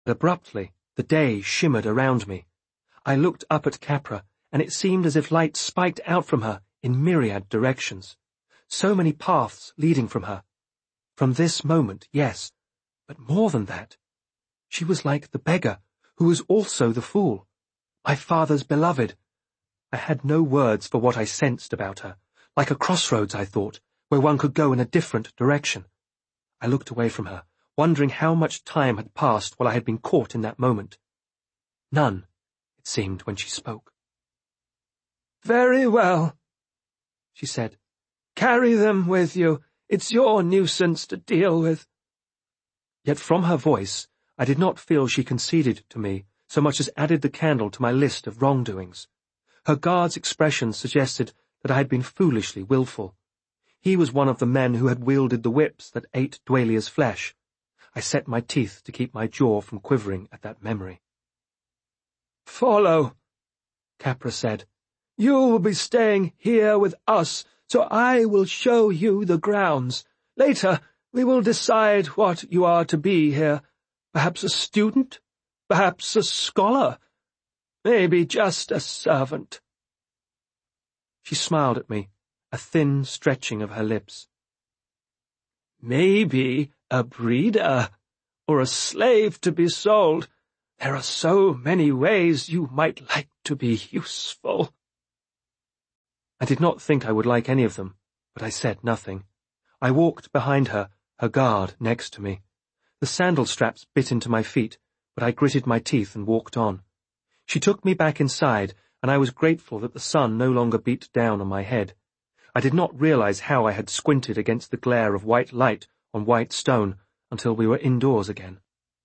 Abruptly, the day shimmered around me. I looked up at Capra, and it seemed as if light spiked out from her in myriad directions. So many paths leading from her. From this moment, yes, but more than that. She was like the beggar, who was also the fool. My father's beloved. I had no words for what I sensed about her. Like a crossroads, I thought, where one could go in a different direction. I looked away from her, wondering how much time had passed while I had been caught in that moment. None, it seemed, when she spoke. "Very well," she said. "Carry them with you. It's your nuisance to deal with." Yet from her voice, I did not feel she conceded to me so much as added the candle to my list of wrongdoings. Her guard's expression suggested that I had been foolishly willful. He was one of the men who had wielded the whips that ate Dwalia's flesh. I set my teeth to keep my jaw from quivering at that memory. "Follow," Capra said. "You will be staying here with us, so I will show you the grounds. Later, we will decide what you are to be here. Perhaps a student? Perhaps a scholar? Maybe just a servant." She smiled at me, a thin stretching of her lips. "Maybe a breeder, or a slave to be sold. There are so many ways you might like to be useful." I did not think I would like any of them, but I said nothing. I walked behind her, her guard next to me. The sandal straps bit into my feet, but I gritted my teeth and walked on. She took me back inside, and I was grateful that the sun no longer beat down on my head. I did not realize how I had squinted against the glare of white light on white stone until we were indoors again.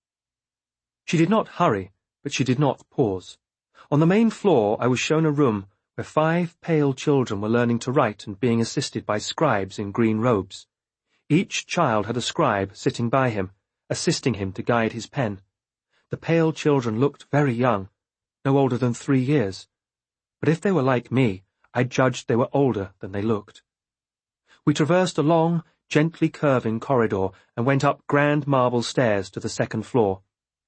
She did not hurry, but she did not pause. On the main floor I was shown a room where 5 pale children were learning to write and being assisted by scribes in green robes. Each child had a scribe sitting by him, assisting him to guide his pen. The pale children looked very young, no older than 3 years. But if they were like me, I judged they were older than they looked. We traversed a long, gently curving corridor and went up grand marble stairs to the 2nd floor.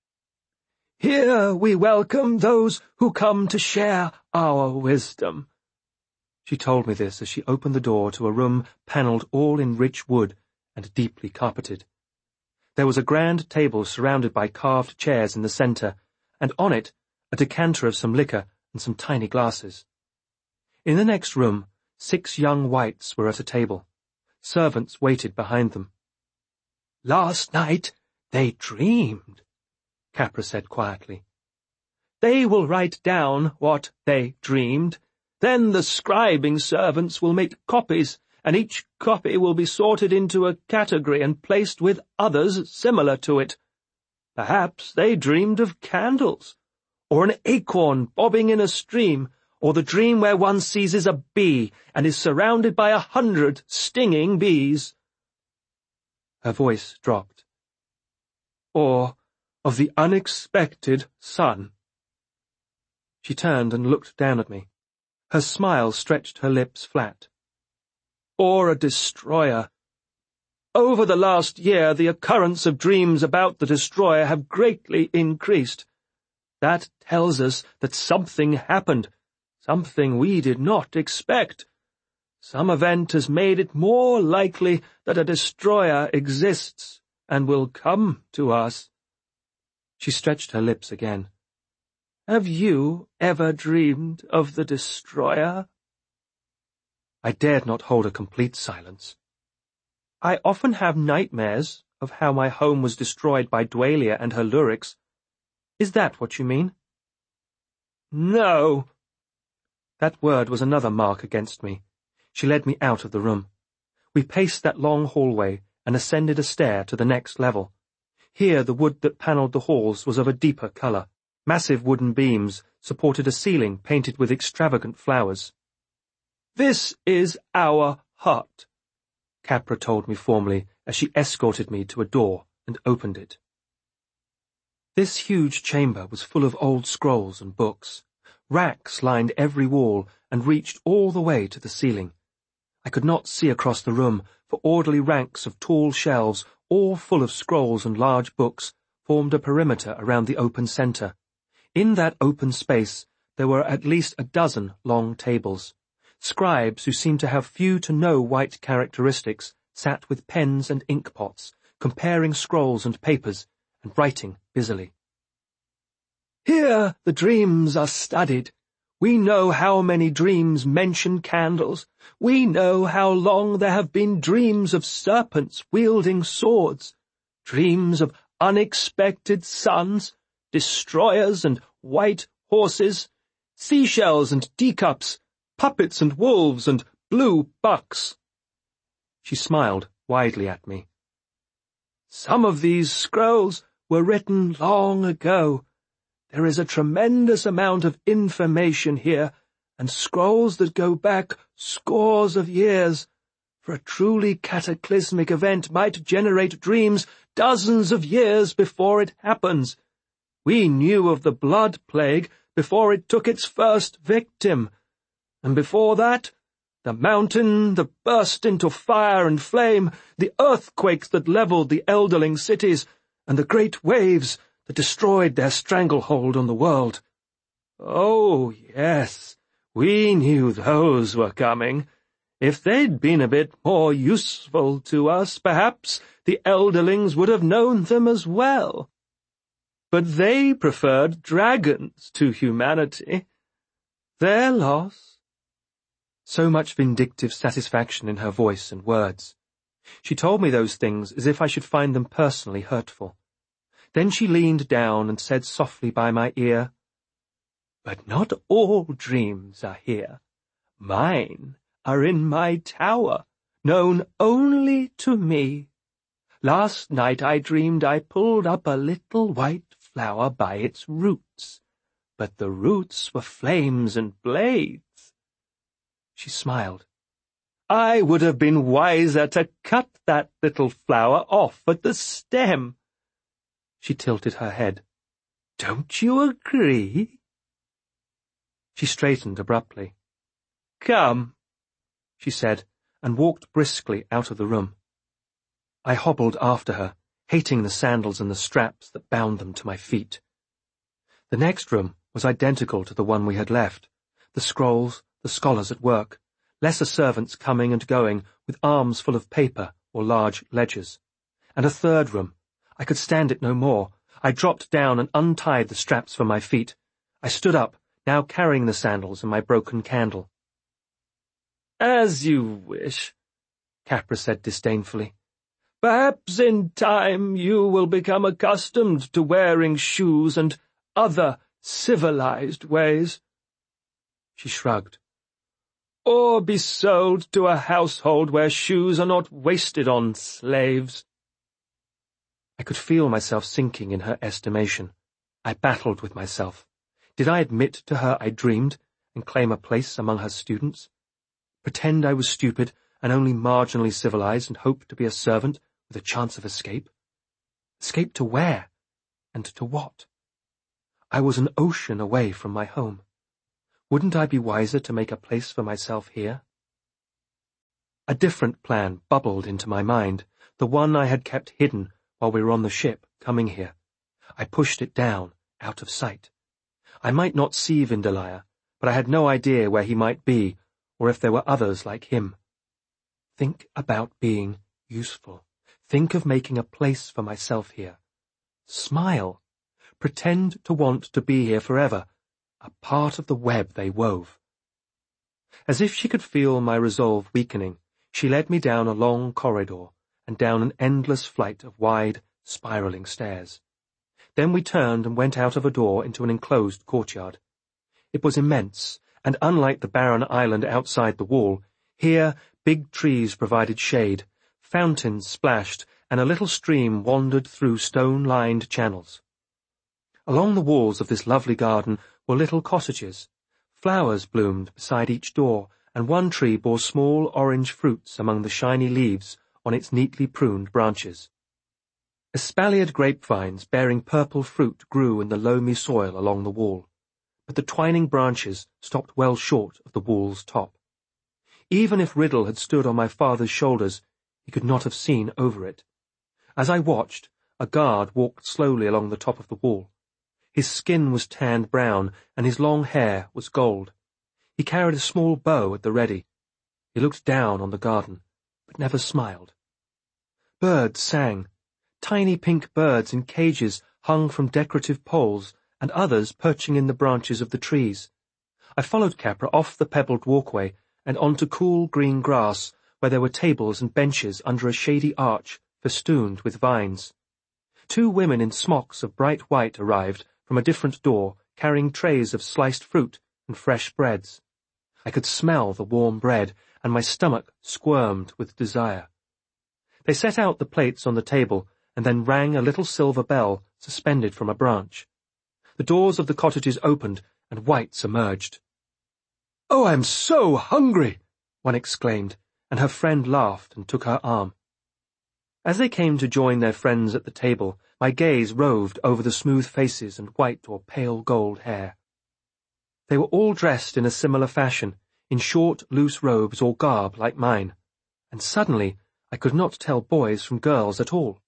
"Here we welcome those who come to share our wisdom." She told me this as she opened the door to a room panelled all in rich wood and deeply carpeted. There was a grand table surrounded by carved chairs in the centre, and on it a decanter of some liquor and some tiny glasses. In the next room, 6 young wights were at a table. Servants waited behind them. "Last night they dreamed," Capra said quietly. "They will write down what they dreamed. Then the scribing servants will make copies, and each copy will be sorted into a category and placed with others similar to it. Perhaps they dreamed of candles, or an acorn bobbing in a stream, or the dream where one seizes a bee and is surrounded by 100 stinging bees." Her voice dropped. "Or of the unexpected sun." She turned and looked down at me. Her smile stretched her lips flat. "Or a destroyer. Over the last year, the occurrence of dreams about the destroyer have greatly increased. That tells us that something happened, something we did not expect. Some event has made it more likely that a destroyer exists and will come to us." She stretched her lips again. "Have you ever dreamed of the destroyer?" I dared not hold a complete silence. "I often have nightmares of how my home was destroyed by Dwalia and her Luriks. Is that what you mean?" "No." That word was another mark against me. She led me out of the room. We paced that long hallway and ascended a stair to the next level. Here the wood that panelled the halls was of a deeper colour. Massive wooden beams supported a ceiling painted with extravagant flowers. "This is our hut," Capra told me formally as she escorted me to a door and opened it. This huge chamber was full of old scrolls and books. Racks lined every wall and reached all the way to the ceiling. I could not see across the room for orderly ranks of tall shelves, all full of scrolls and large books, formed a perimeter around the open centre. In that open space there were at least a dozen long tables. Scribes who seemed to have few to no white characteristics sat with pens and ink pots, comparing scrolls and papers, and writing busily. "Here the dreams are studied. We know how many dreams mention candles. We know how long there have been dreams of serpents wielding swords, dreams of unexpected suns, destroyers and white horses, seashells and teacups, puppets and wolves and blue bucks." She smiled widely at me. "Some of these scrolls were written long ago. There is a tremendous amount of information here, and scrolls that go back scores of years. For a truly cataclysmic event might generate dreams dozens of years before it happens. We knew of the blood plague before it took its first victim, and before that, the mountain that burst into fire and flame, the earthquakes that leveled the Elderling cities, and the great waves that destroyed their stranglehold on the world. Oh, yes, we knew those were coming. If they'd been a bit more useful to us, perhaps the Elderlings would have known them as well. But they preferred dragons to humanity. Their loss." So much vindictive satisfaction in her voice and words. She told me those things as if I should find them personally hurtful. Then she leaned down and said softly by my ear, "But not all dreams are here. Mine are in my tower, known only to me. Last night I dreamed I pulled up a little white flower by its roots, but the roots were flames and blades." She smiled. "I would have been wiser to cut that little flower off at the stem." She tilted her head. "Don't you agree?" She straightened abruptly. "Come," she said, and walked briskly out of the room. I hobbled after her, hating the sandals and the straps that bound them to my feet. The next room was identical to the one we had left. The scrolls, the scholars at work, lesser servants coming and going with arms full of paper or large ledgers. And a third room. I could stand it no more. I dropped down and untied the straps from my feet. I stood up, now carrying the sandals and my broken candle. "As you wish," Capra said disdainfully. "Perhaps in time you will become accustomed to wearing shoes and other civilized ways." She shrugged. "Or be sold to a household where shoes are not wasted on slaves." I could feel myself sinking in her estimation. I battled with myself. Did I admit to her I dreamed and claim a place among her students? Pretend I was stupid and only marginally civilized and hope to be a servant with a chance of escape? Escape to where? And to what? I was an ocean away from my home. Wouldn't I be wiser to make a place for myself here? A different plan bubbled into my mind, the one I had kept hidden while we were on the ship coming here. I pushed it down, out of sight. I might not see Vindelaya, but I had no idea where he might be, or if there were others like him. Think about being useful. Think of making a place for myself here. Smile. Pretend to want to be here forever, a part of the web they wove. As if she could feel my resolve weakening, she led me down a long corridor and down an endless flight of wide, spiraling stairs. Then we turned and went out of a door into an enclosed courtyard. It was immense, and unlike the barren island outside the wall, here big trees provided shade, fountains splashed, and a little stream wandered through stone-lined channels. Along the walls of this lovely garden were little cottages. Flowers bloomed beside each door, and one tree bore small orange fruits among the shiny leaves on its neatly pruned branches. Espaliered grapevines bearing purple fruit grew in the loamy soil along the wall, but the twining branches stopped well short of the wall's top. Even if Riddle had stood on my father's shoulders, he could not have seen over it. As I watched, a guard walked slowly along the top of the wall. His skin was tanned brown, and his long hair was gold. He carried a small bow at the ready. He looked down on the garden, but never smiled. Birds sang. Tiny pink birds in cages hung from decorative poles, and others perching in the branches of the trees. I followed Capra off the pebbled walkway and onto cool green grass, where there were tables and benches under a shady arch festooned with vines. 2 women in smocks of bright white arrived from a different door, carrying trays of sliced fruit and fresh breads. I could smell the warm bread, and my stomach squirmed with desire. They set out the plates on the table, and then rang a little silver bell suspended from a branch. The doors of the cottages opened, and whites emerged. "Oh, I'm so hungry!" one exclaimed, and her friend laughed and took her arm. As they came to join their friends at the table, my gaze roved over the smooth faces and white or pale gold hair. They were all dressed in a similar fashion, in short, loose robes or garb like mine, and suddenly I could not tell boys from girls at all.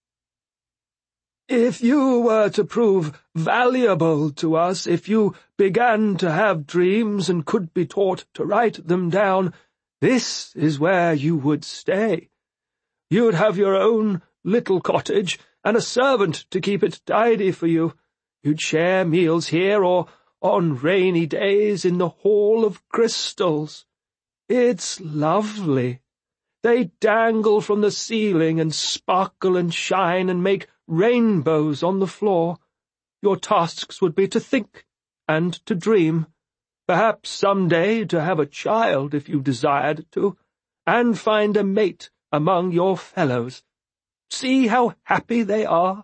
"If you were to prove valuable to us, if you began to have dreams and could be taught to write them down, this is where you would stay. You'd have your own little cottage, and a servant to keep it tidy for you. You'd share meals here, or on rainy days in the Hall of Crystals. It's lovely. They dangle from the ceiling and sparkle and shine and make rainbows on the floor. Your tasks would be to think and to dream, perhaps some day to have a child if you desired to, and find a mate among your fellows. See how happy they are."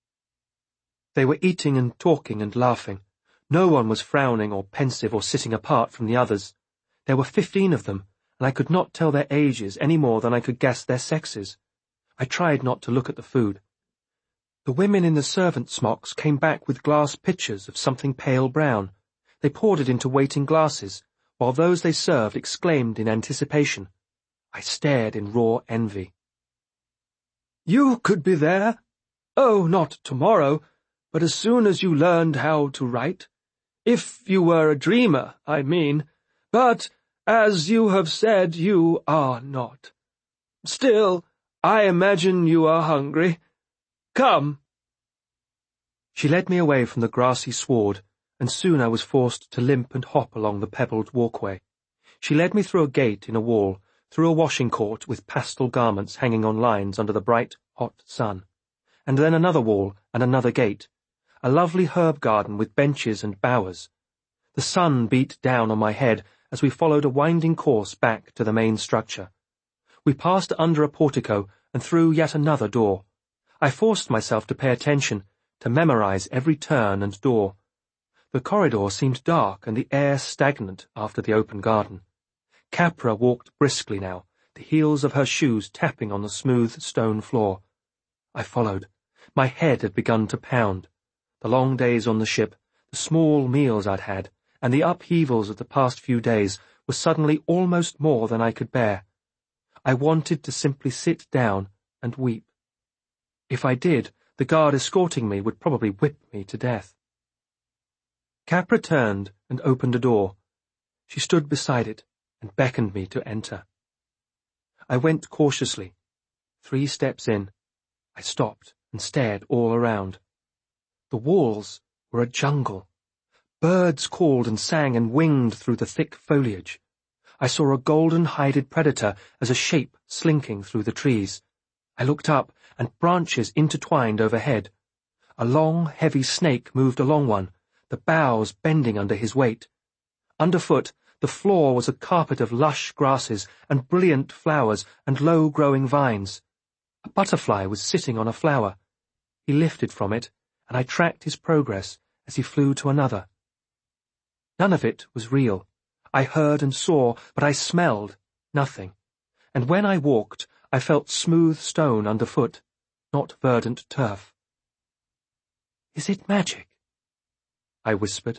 They were eating and talking and laughing. No one was frowning or pensive or sitting apart from the others. There were 15 of them, and I could not tell their ages any more than I could guess their sexes. I tried not to look at the food. The women in the servant smocks came back with glass pitchers of something pale brown. They poured it into waiting glasses, while those they served exclaimed in anticipation. I stared in raw envy. "You could be there. Oh, not tomorrow, but as soon as you learned how to write. If you were a dreamer, I mean. But, as you have said, you are not. Still, I imagine you are hungry. Come." She led me away from the grassy sward, and soon I was forced to limp and hop along the pebbled walkway. She led me through a gate in a wall, through a washing court with pastel garments hanging on lines under the bright, hot sun, and then another wall and another gate, a lovely herb garden with benches and bowers. The sun beat down on my head as we followed a winding course back to the main structure. We passed under a portico and through yet another door. I forced myself to pay attention, to memorize every turn and door. The corridor seemed dark and the air stagnant after the open garden. Capra walked briskly now, the heels of her shoes tapping on the smooth stone floor. I followed. My head had begun to pound. The long days on the ship, the small meals I'd had, and the upheavals of the past few days were suddenly almost more than I could bear. I wanted to simply sit down and weep. If I did, the guard escorting me would probably whip me to death. Capra turned and opened a door. She stood beside it and beckoned me to enter. I went cautiously. 3 steps in, I stopped and stared all around. The walls were a jungle. Birds called and sang and winged through the thick foliage. I saw a golden-hided predator as a shape slinking through the trees. I looked up, and branches intertwined overhead. A long, heavy snake moved along one, the boughs bending under his weight. Underfoot, the floor was a carpet of lush grasses and brilliant flowers and low-growing vines. A butterfly was sitting on a flower. He lifted from it, and I tracked his progress as he flew to another. None of it was real. I heard and saw, but I smelled nothing. And when I walked, I felt smooth stone underfoot, not verdant turf. "Is it magic?" I whispered.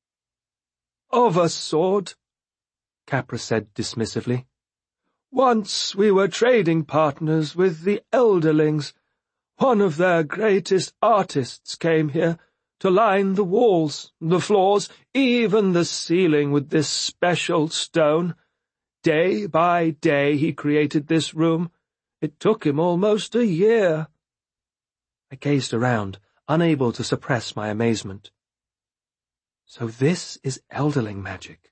"Of a sort," Capra said dismissively. "Once we were trading partners with the Elderlings. One of their greatest artists came here to line the walls, the floors, even the ceiling with this special stone. Day by day he created this room. It took him almost a year." I gazed around, unable to suppress my amazement. "So this is Elderling magic."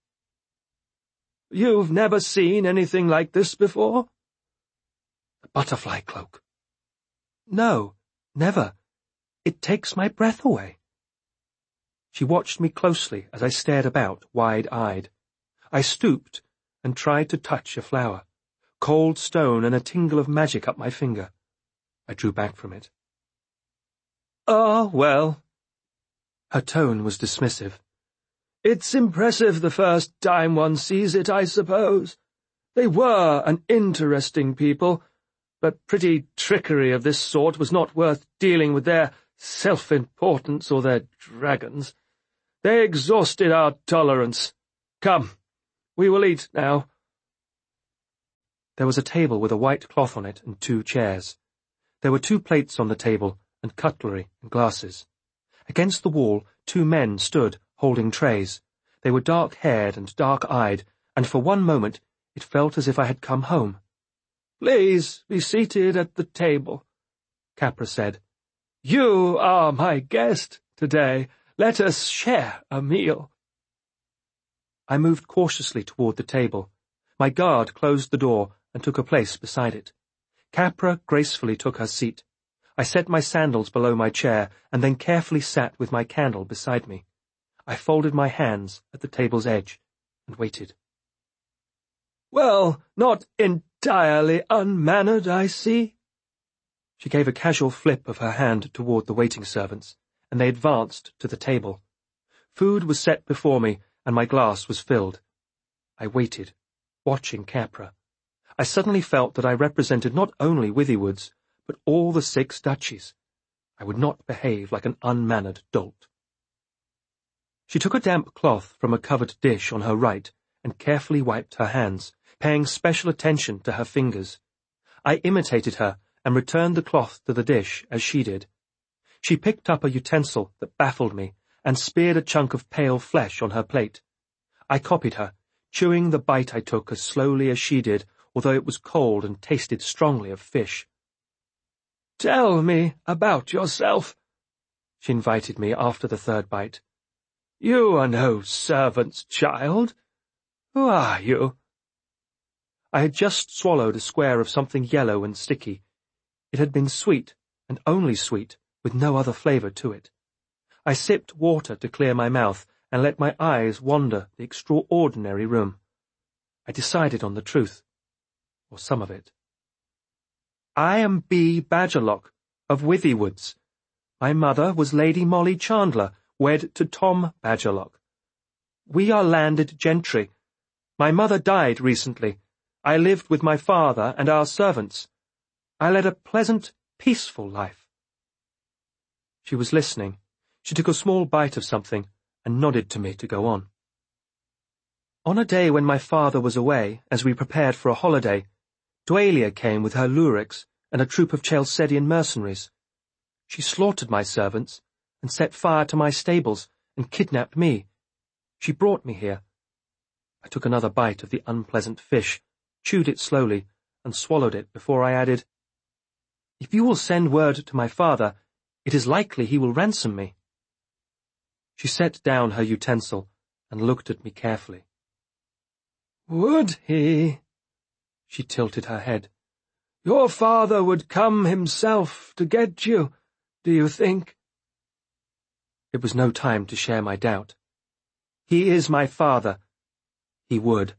"You've never seen anything like this before?" "The butterfly cloak." "No, never. It takes my breath away." She watched me closely as I stared about, wide-eyed. I stooped and tried to touch a flower, cold stone and a tingle of magic up my finger. I drew back from it. "Ah, well." Her tone was dismissive. "It's impressive the first time one sees it, I suppose. They were an interesting people, but pretty trickery of this sort was not worth dealing with their self-importance or their dragons. They exhausted our tolerance. Come, we will eat now." There was a table with a white cloth on it and 2 chairs. There were 2 plates on the table, and cutlery and glasses. Against the wall, 2 men stood, holding trays. They were dark-haired and dark-eyed, and for one moment it felt as if I had come home. "Please be seated at the table," Capra said. "You are my guest today. Let us share a meal." I moved cautiously toward the table. My guard closed the door and took a place beside it. Capra gracefully took her seat. I set my sandals below my chair and then carefully sat with my candle beside me. I folded my hands at the table's edge and waited. "Well, not entirely unmannered, I see." She gave a casual flip of her hand toward the waiting servants, and they advanced to the table. Food was set before me, and my glass was filled. I waited, watching Capra. I suddenly felt that I represented not only Withywood's, but all the 6 duchies. I would not behave like an unmannered dolt. She took a damp cloth from a covered dish on her right and carefully wiped her hands, paying special attention to her fingers. I imitated her and returned the cloth to the dish as she did. She picked up a utensil that baffled me and speared a chunk of pale flesh on her plate. I copied her, chewing the bite I took as slowly as she did, although it was cold and tasted strongly of fish. "Tell me about yourself," she invited me after the 3rd bite. "You are no servant's child. Who are you?" I had just swallowed a square of something yellow and sticky. It had been sweet, and only sweet, with no other flavour to it. I sipped water to clear my mouth and let my eyes wander the extraordinary room. I decided on the truth, or some of it. "I am B. Badgerlock, of Withywoods. My mother was Lady Molly Chandler, wed to Tom Badgerlock. We are landed gentry. My mother died recently. I lived with my father and our servants. I led a pleasant, peaceful life." She was listening. She took a small bite of something and nodded to me to go on. "On a day when my father was away, as we prepared for a holiday, Dwalia came with her Lurics and a troop of Chalcedian mercenaries. She slaughtered my servants and set fire to my stables and kidnapped me. She brought me here." I took another bite of the unpleasant fish, chewed it slowly, and swallowed it before I added, "If you will send word to my father, it is likely he will ransom me." She set down her utensil and looked at me carefully. "Would he?" She tilted her head. "Your father would come himself to get you, do you think?" It was no time to share my doubt. "He is my father. He would."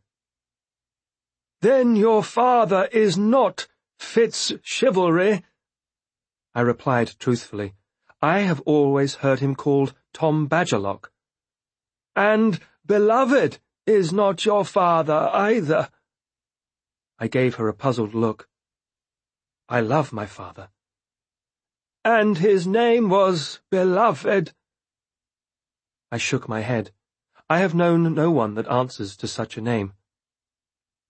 "Then your father is not Fitzchivalry," I replied truthfully. "I have always heard him called Tom Badgerlock." "And Beloved is not your father either." I gave her a puzzled look. "I love my father." "And his name was Beloved?" I shook my head. I have known no one that answers to such a name.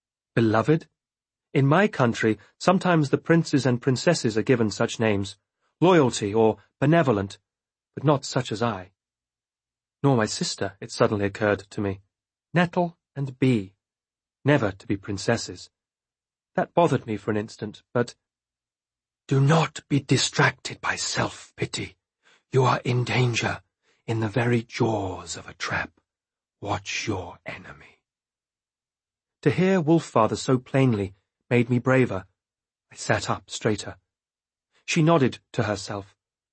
"Beloved? In my country, sometimes the princes and princesses are given such names, loyalty or benevolent, but not such as I. Nor my sister, it suddenly occurred to me. Nettle and Bee, never to be princesses. That bothered me for an instant, but— "Do not be distracted by self-pity. You are in danger, in the very jaws of a trap. Watch your enemy." To hear Wolffather so plainly made me braver. I sat up straighter. She nodded to herself.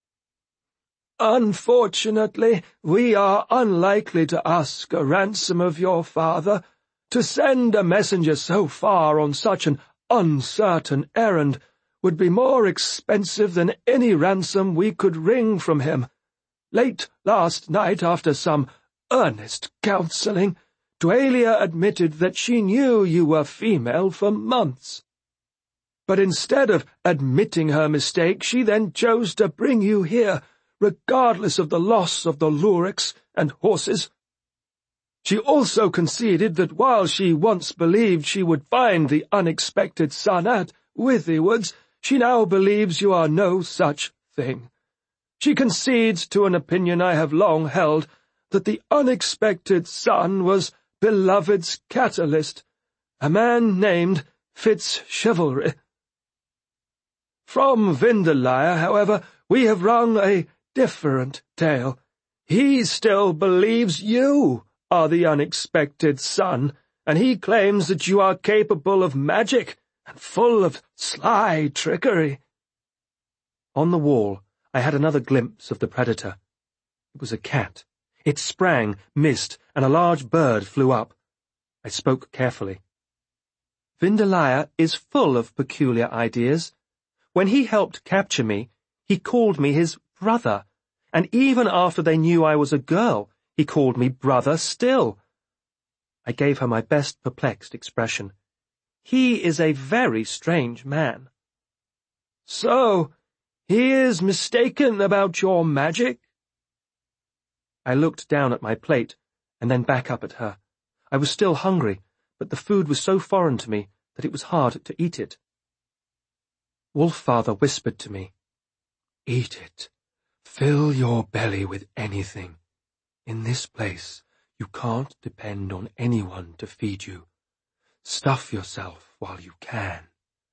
"Unfortunately, we are unlikely to ask a ransom of your father. To send a messenger so far on such an uncertain errand would be more expensive than any ransom we could wring from him. Late last night, after some earnest counselling, Dwalia admitted that she knew you were female for months. But instead of admitting her mistake, she then chose to bring you here, regardless of the loss of the Lurex and horses. She also conceded that while she once believed she would find the unexpected son at Withywoods, she now believes you are no such thing. She concedes to an opinion I have long held, that the unexpected son was Beloved's catalyst, a man named Fitzchivalry. From Vindelire, however, we have wrung a different tale. He still believes you are the unexpected son, and he claims that you are capable of magic and full of sly trickery." On the wall, I had another glimpse of the predator. It was a cat. It sprang, missed, and a large bird flew up. I spoke carefully. "Vindelire is full of peculiar ideas. When he helped capture me, he called me his brother, and even after they knew I was a girl, he called me brother still." I gave her my best perplexed expression. "He is a very strange man." "So, he is mistaken about your magic?" I looked down at my plate, and then back up at her. I was still hungry, but the food was so foreign to me that it was hard to eat it. Wolffather whispered to me, "Eat it. Fill your belly with anything. In this place, you can't depend on anyone to feed you. Stuff yourself while you can."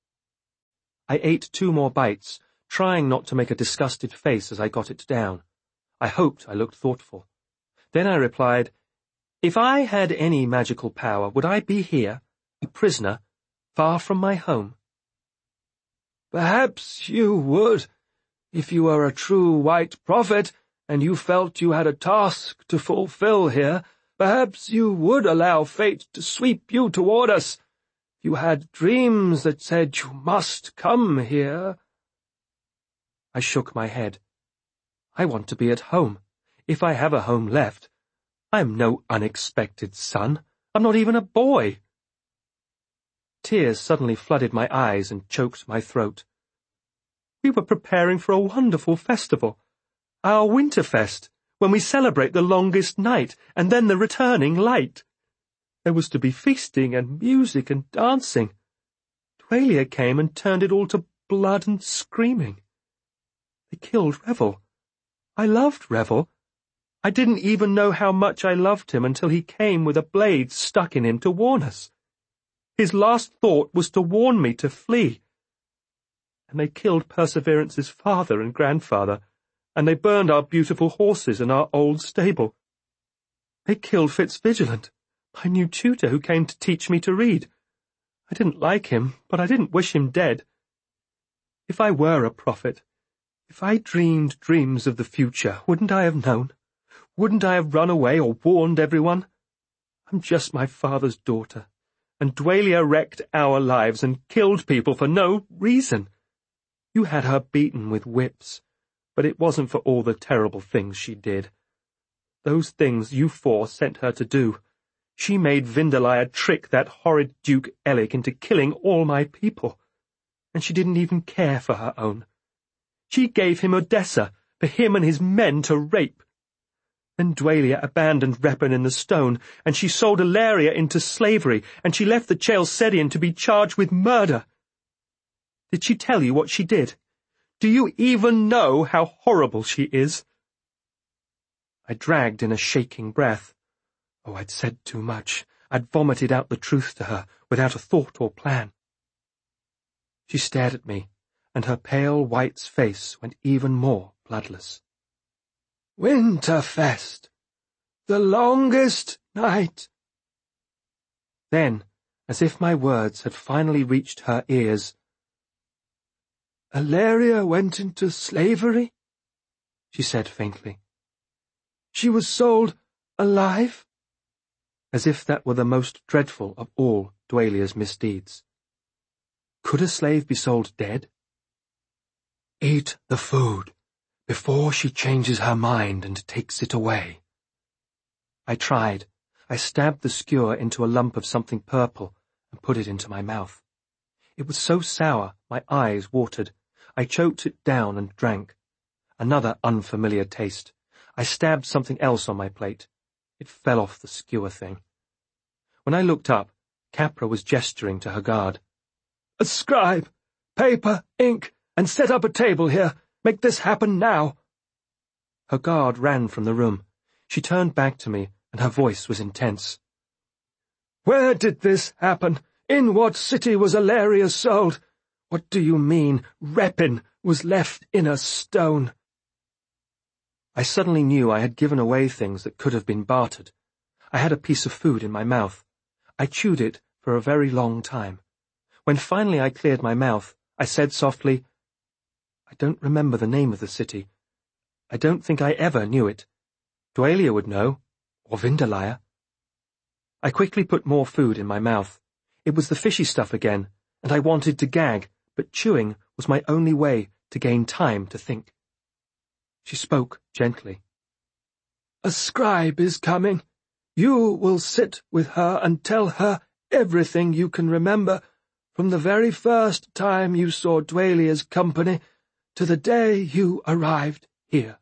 I ate 2 more bites, trying not to make a disgusted face as I got it down. I hoped I looked thoughtful. Then I replied, "If I had any magical power, would I be here, a prisoner, far from my home?" "Perhaps you would, if you were a true white prophet, and you felt you had a task to fulfill here. Perhaps you would allow fate to sweep you toward us. You had dreams that said you must come here." I shook my head. "I want to be at home, if I have a home left. I am no unexpected son. I'm not even a boy." Tears suddenly flooded my eyes and choked my throat. "We were preparing for a wonderful festival, our Winterfest, when we celebrate the longest night and then the returning light. There was to be feasting and music and dancing. Dwalia came and turned it all to blood and screaming. They killed Revel. I loved Revel. I didn't even know how much I loved him until he came with a blade stuck in him to warn us. His last thought was to warn me to flee. And they killed Perseverance's father and grandfather, and they burned our beautiful horses and our old stable. They killed Fitzvigilant, my new tutor who came to teach me to read. I didn't like him, but I didn't wish him dead. If I were a prophet, if I dreamed dreams of the future, wouldn't I have known? Wouldn't I have run away or warned everyone? I'm just my father's daughter, and Dwalia wrecked our lives and killed people for no reason. You had her beaten with whips, but it wasn't for all the terrible things she did. Those things you 4 sent her to do. She made Vindelire trick that horrid Duke Ellic into killing all my people, and she didn't even care for her own. She gave him Odessa for him and his men to rape. Then Dwalia abandoned Repin in the Stone, and she sold Ilaria into slavery, and she left the Chalcedian to be charged with murder. Did she tell you what she did? Do you even know how horrible she is?" I dragged in a shaking breath. Oh, I'd said too much. I'd vomited out the truth to her, without a thought or plan. She stared at me, and her pale white's face went even more bloodless. "Winterfest, the longest night." Then, as if my words had finally reached her ears, "Alleria went into slavery," she said faintly. "She was sold alive," as if that were the most dreadful of all Dwalia's misdeeds. Could a slave be sold dead? "Eat the food, before she changes her mind and takes it away." I tried. I stabbed the skewer into a lump of something purple and put it into my mouth. It was so sour, my eyes watered. I choked it down and drank. Another unfamiliar taste. I stabbed something else on my plate. It fell off the skewer thing. When I looked up, Capra was gesturing to her guard. "A scribe! Paper, ink, and set up a table here. Make this happen now." Her guard ran from the room. She turned back to me, and her voice was intense. "Where did this happen? In what city was Alleria sold? What do you mean, Repin was left in a stone?" I suddenly knew I had given away things that could have been bartered. I had a piece of food in my mouth. I chewed it for a very long time. When finally I cleared my mouth, I said softly, "I don't remember the name of the city. I don't think I ever knew it. Dwalia would know, or Vindalia." I quickly put more food in my mouth. It was the fishy stuff again, and I wanted to gag, but chewing was my only way to gain time to think. She spoke gently. "A scribe is coming. You will sit with her and tell her everything you can remember from the very first time you saw Dwalia's company to the day you arrived here."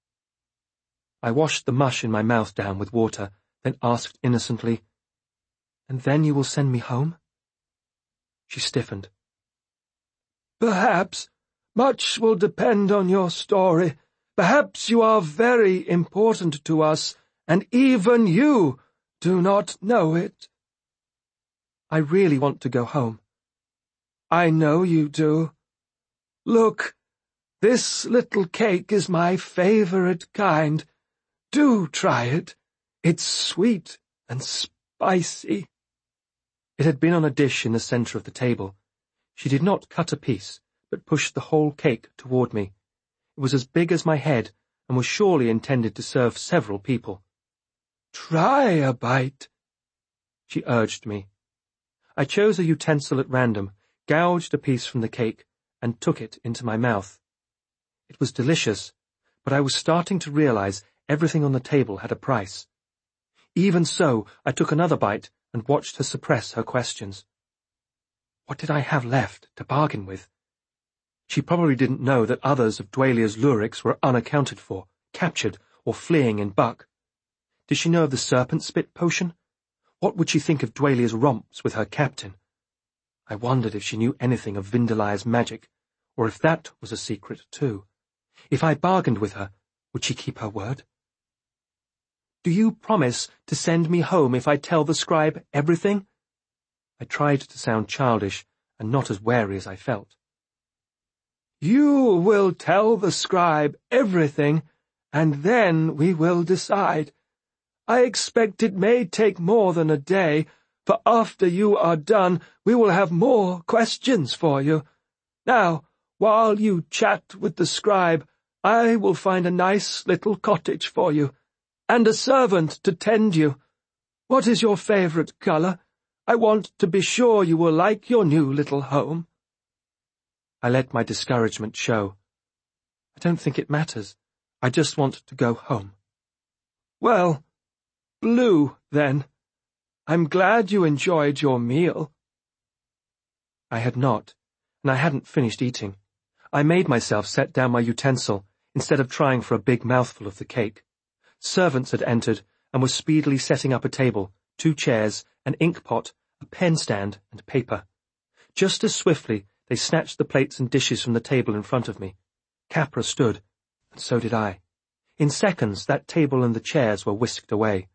I washed the mush in my mouth down with water, then asked innocently, "And then you will send me home?" She stiffened. "Perhaps. Much will depend on your story. Perhaps you are very important to us, and even you do not know it." "I really want to go home." "I know you do. Look, this little cake is my favorite kind. Do try it. It's sweet and spicy." It had been on a dish in the center of the table. She did not cut a piece, but pushed the whole cake toward me. It was as big as my head, and was surely intended to serve several people. "Try a bite," she urged me. I chose a utensil at random, gouged a piece from the cake, and took it into my mouth. It was delicious, but I was starting to realize everything on the table had a price. Even so, I took another bite and watched her suppress her questions. What did I have left to bargain with? She probably didn't know that others of Dwalia's Luriks were unaccounted for, captured, or fleeing in buck. Did she know of the serpent spit potion? What would she think of Dwalia's romps with her captain? I wondered if she knew anything of Vindalia's magic, or if that was a secret too. If I bargained with her, would she keep her word? "Do you promise to send me home if I tell the scribe everything?" I tried to sound childish and not as wary as I felt. "You will tell the scribe everything, and then we will decide. I expect it may take more than a day, for after you are done, we will have more questions for you. Now, while you chat with the scribe, I will find a nice little cottage for you, and a servant to tend you. What is your favorite color? I want to be sure you will like your new little home." I let my discouragement show. "I don't think it matters. I just want to go home." "Well, blue, then. I'm glad you enjoyed your meal." I had not, and I hadn't finished eating. I made myself set down my utensil, instead of trying for a big mouthful of the cake. Servants had entered, and were speedily setting up a table, 2 chairs, an ink pot, a pen stand, and paper. Just as swiftly, they snatched the plates and dishes from the table in front of me. Capra stood, and so did I. In seconds, that table and the chairs were whisked away.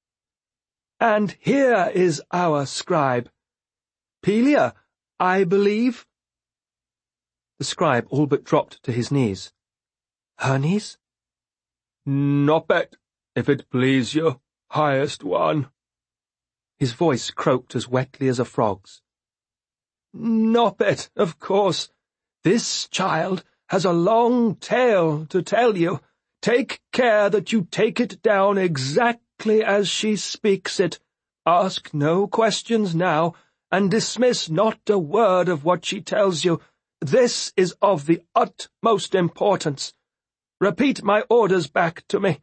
"And here is our scribe. Pelia, I believe?" The scribe all but dropped to his knees. Her knees? "Noppet, if it please you, highest one." His voice croaked as wetly as a frog's. "Noppet, of course. This child has a long tale to tell you. Take care that you take it down exactly as she speaks it. Ask no questions now, and dismiss not a word of what she tells you. This is of the utmost importance. Repeat my orders back to me."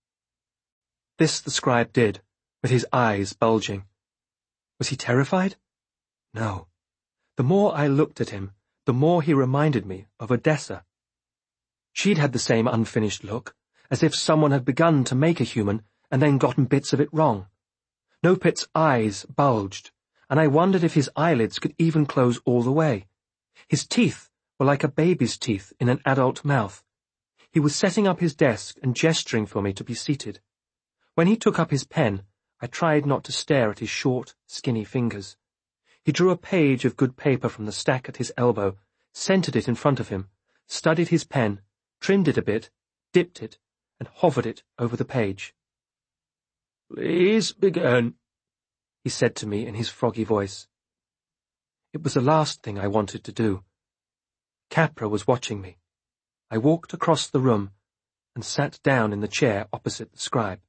This the scribe did, with his eyes bulging. Was he terrified? No. The more I looked at him, the more he reminded me of Odessa. She'd had the same unfinished look, as if someone had begun to make a human and then gotten bits of it wrong. Nopet's eyes bulged, and I wondered if his eyelids could even close all the way. His teeth were like a baby's teeth in an adult mouth. He was setting up his desk and gesturing for me to be seated. When he took up his pen, I tried not to stare at his short, skinny fingers. He drew a page of good paper from the stack at his elbow, centered it in front of him, studied his pen, trimmed it a bit, dipped it, and hovered it over the page. "Please begin," he said to me in his froggy voice. It was the last thing I wanted to do. Capra was watching me. I walked across the room and sat down in the chair opposite the scribe.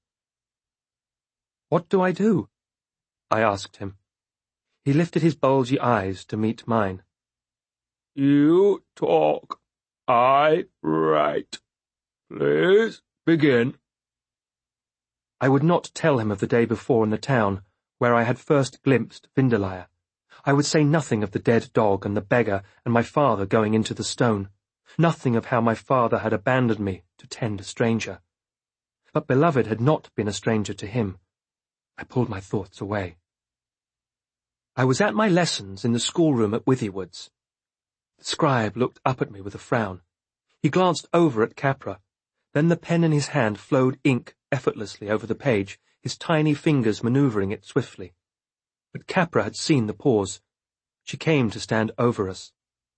"What do I do?" I asked him. He lifted his bulgy eyes to meet mine. "You talk, I write. Please begin." I would not tell him of the day before in the town, where I had first glimpsed Windeleier. I would say nothing of the dead dog and the beggar and my father going into the stone, nothing of how my father had abandoned me to tend a stranger. But Beloved had not been a stranger to him. I pulled my thoughts away. I was at my lessons in the schoolroom at Withywood's. The scribe looked up at me with a frown. He glanced over at Capra. Then the pen in his hand flowed ink effortlessly over the page, his tiny fingers manoeuvring it swiftly. But Capra had seen the pause. She came to stand over us.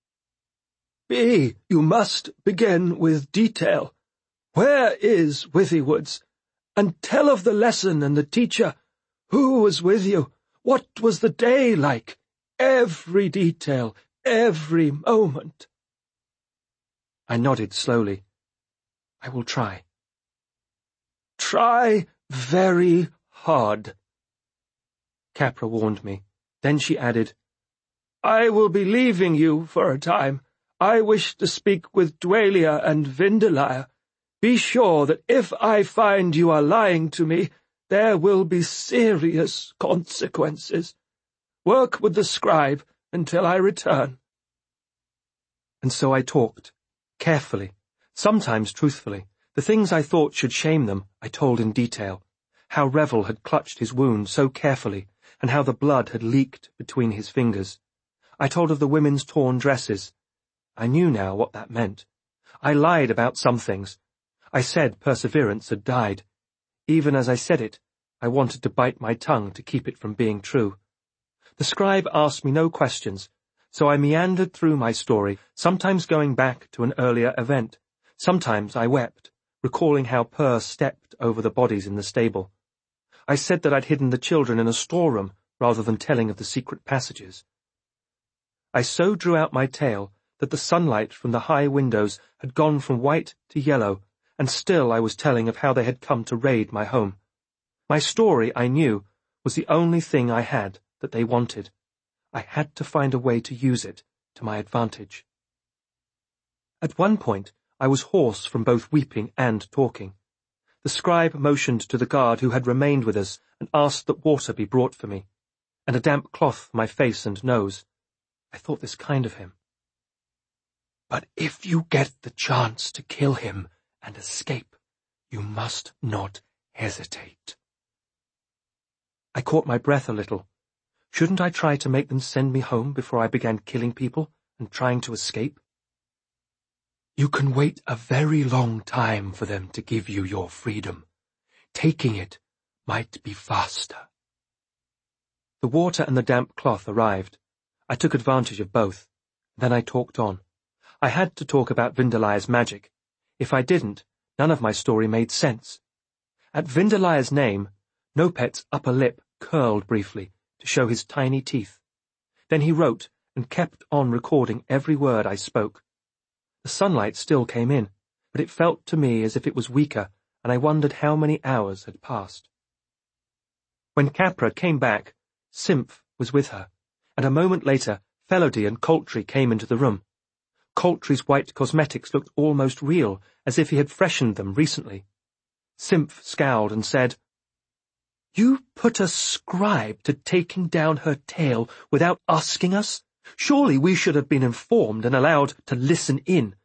"B, you must begin with detail. Where is Withywood's? And tell of the lesson and the teacher. Who was with you? What was the day like? Every detail, every moment." I nodded slowly. "I will try." "Try very hard," Capra warned me. Then she added, "I will be leaving you for a time. I wish to speak with Dwalia and Windeleier. Be sure that if I find you are lying to me, there will be serious consequences. Work with the scribe until I return." And so I talked, carefully, sometimes truthfully. The things I thought should shame them, I told in detail. How Revel had clutched his wound so carefully, and how the blood had leaked between his fingers. I told of the women's torn dresses. I knew now what that meant. I lied about some things. I said Perseverance had died. Even as I said it, I wanted to bite my tongue to keep it from being true. The scribe asked me no questions, so I meandered through my story, sometimes going back to an earlier event. Sometimes I wept, recalling how Per stepped over the bodies in the stable. I said that I'd hidden the children in a storeroom rather than telling of the secret passages. I so drew out my tale that the sunlight from the high windows had gone from white to yellow, and still I was telling of how they had come to raid my home. My story, I knew, was the only thing I had that they wanted. I had to find a way to use it to my advantage. At one point, I was hoarse from both weeping and talking. The scribe motioned to the guard who had remained with us and asked that water be brought for me, and a damp cloth for my face and nose. I thought this kind of him. "But if you get the chance to kill him and escape, you must not hesitate." I caught my breath a little. Shouldn't I try to make them send me home before I began killing people and trying to escape? You can wait a very long time for them to give you your freedom. Taking it might be faster. The water and the damp cloth arrived. I took advantage of both. Then I talked on. I had to talk about Vindalaya's magic. If I didn't, none of my story made sense. At Vindalaya's name, Nopet's upper lip curled briefly to show his tiny teeth. Then he wrote and kept on recording every word I spoke. The sunlight still came in, but it felt to me as if it was weaker, and I wondered how many hours had passed. When Capra came back, Simph was with her, and a moment later Felody and Coltree came into the room. Coltree's white cosmetics looked almost real, as if he had freshened them recently. Simph scowled and said, "You put a scribe to taking down her tale without asking us? Surely we should have been informed and allowed to listen in."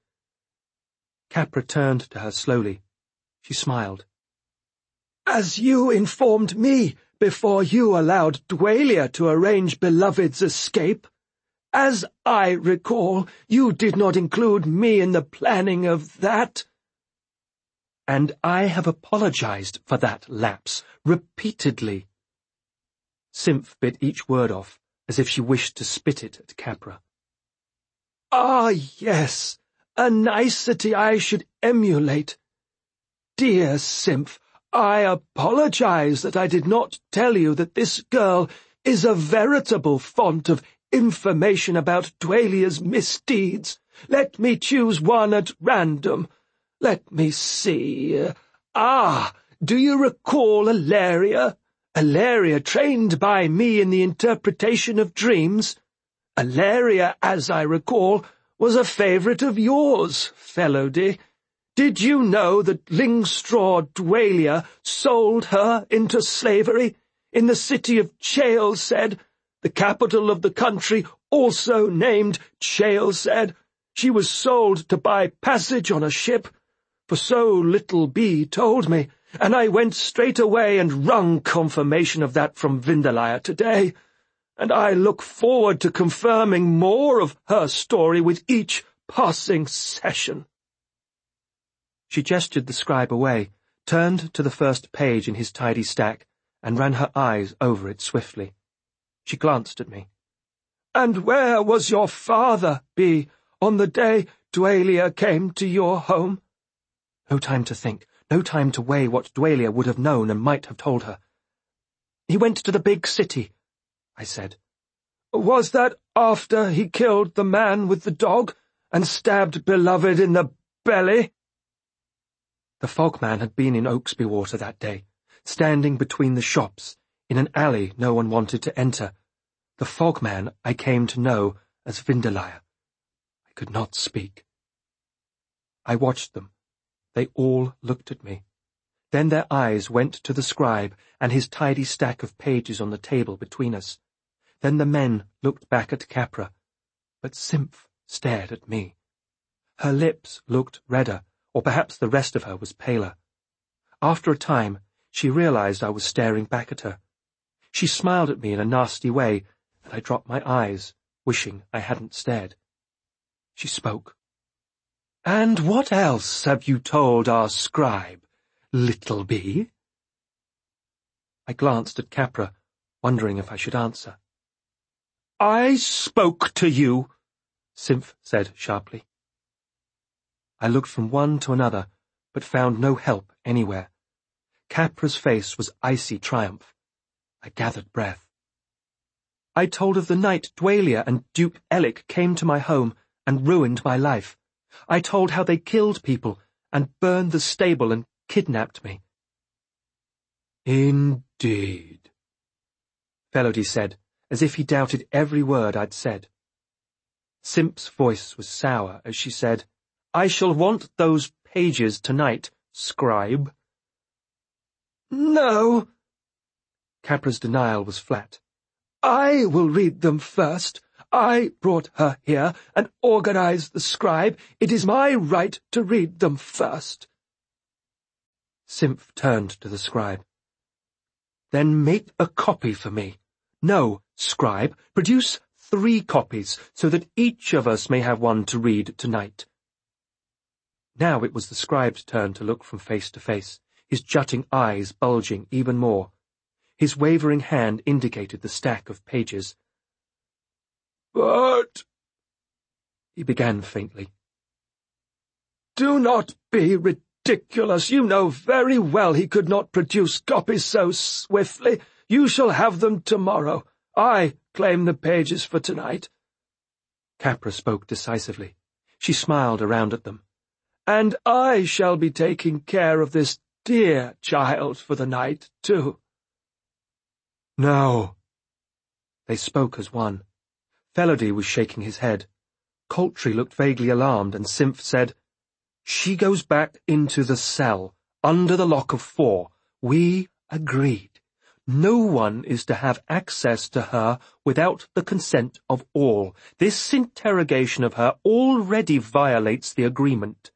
Capra turned to her slowly. She smiled. "As you informed me before you allowed Dwalia to arrange Beloved's escape. As I recall, you did not include me in the planning of that." "And I have apologized for that lapse, repeatedly." Simph bit each word off, as if she wished to spit it at Capra. "Ah, yes, a nicety I should emulate. Dear Simph, I apologize that I did not tell you that this girl is a veritable font of information about Dwalia's misdeeds. Let me choose one at random. Let me see. Do you recall Alaria? Alaria trained by me in the interpretation of dreams. Alaria, as I recall, was a favourite of yours, Felody. Did you know that Lingstraw Dwalia sold her into slavery in the city of Chaelsed, the capital of the country also named Chaelsed? She was sold to buy passage on a ship, for so Little Bee told me, and I went straight away and wrung confirmation of that from Vindalaya today, and I look forward to confirming more of her story with each passing session." She gestured the scribe away, turned to the first page in his tidy stack, and ran her eyes over it swiftly. She glanced at me. "And where was your father, Bee, on the day Dwalia came to your home?" No time to think, no time to weigh what Dwalia would have known and might have told her. "He went to the big city," I said. "Was that after he killed the man with the dog and stabbed Beloved in the belly?" The Fogman had been in Oaksby Water that day, standing between the shops, in an alley no one wanted to enter. The Fogman I came to know as Vindalaya. I could not speak. I watched them. They all looked at me. Then their eyes went to the scribe and his tidy stack of pages on the table between us. Then the men looked back at Capra, but Simph stared at me. Her lips looked redder, or perhaps the rest of her was paler. After a time, she realized I was staring back at her. She smiled at me in a nasty way, and I dropped my eyes, wishing I hadn't stared. She spoke. "And what else have you told our scribe, Little Bee?" I glanced at Capra, wondering if I should answer. "I spoke to you," Simph said sharply. I looked from one to another, but found no help anywhere. Capra's face was icy triumph. I gathered breath. "I told of the night Dwalia and Duke Ellic came to my home and ruined my life. I told how they killed people and burned the stable and kidnapped me." "Indeed," Felody said, as if he doubted every word I'd said. Simph's voice was sour as she said, "I shall want those pages tonight, scribe." "No." Capra's denial was flat. "I will read them first. I brought her here and organized the scribe. It is my right to read them first." Simph turned to the scribe. "Then make a copy for me. No, scribe, produce 3 copies, so that each of us may have one to read tonight." Now it was the scribe's turn to look from face to face, his jutting eyes bulging even more. His wavering hand indicated the stack of pages. "But," he began faintly. "do not be ridiculous. You know very well he could not produce copies so swiftly. You shall have them tomorrow. I claim the pages for tonight." Capra spoke decisively. She smiled around at them. "And I shall be taking care of this dear child for the night, too." "Now." They spoke as one. Felody was shaking his head. Coltree looked vaguely alarmed, and Simph said, "She goes back into the cell, under the lock of 4. We agreed. No one is to have access to her without the consent of all. This interrogation of her already violates the agreement."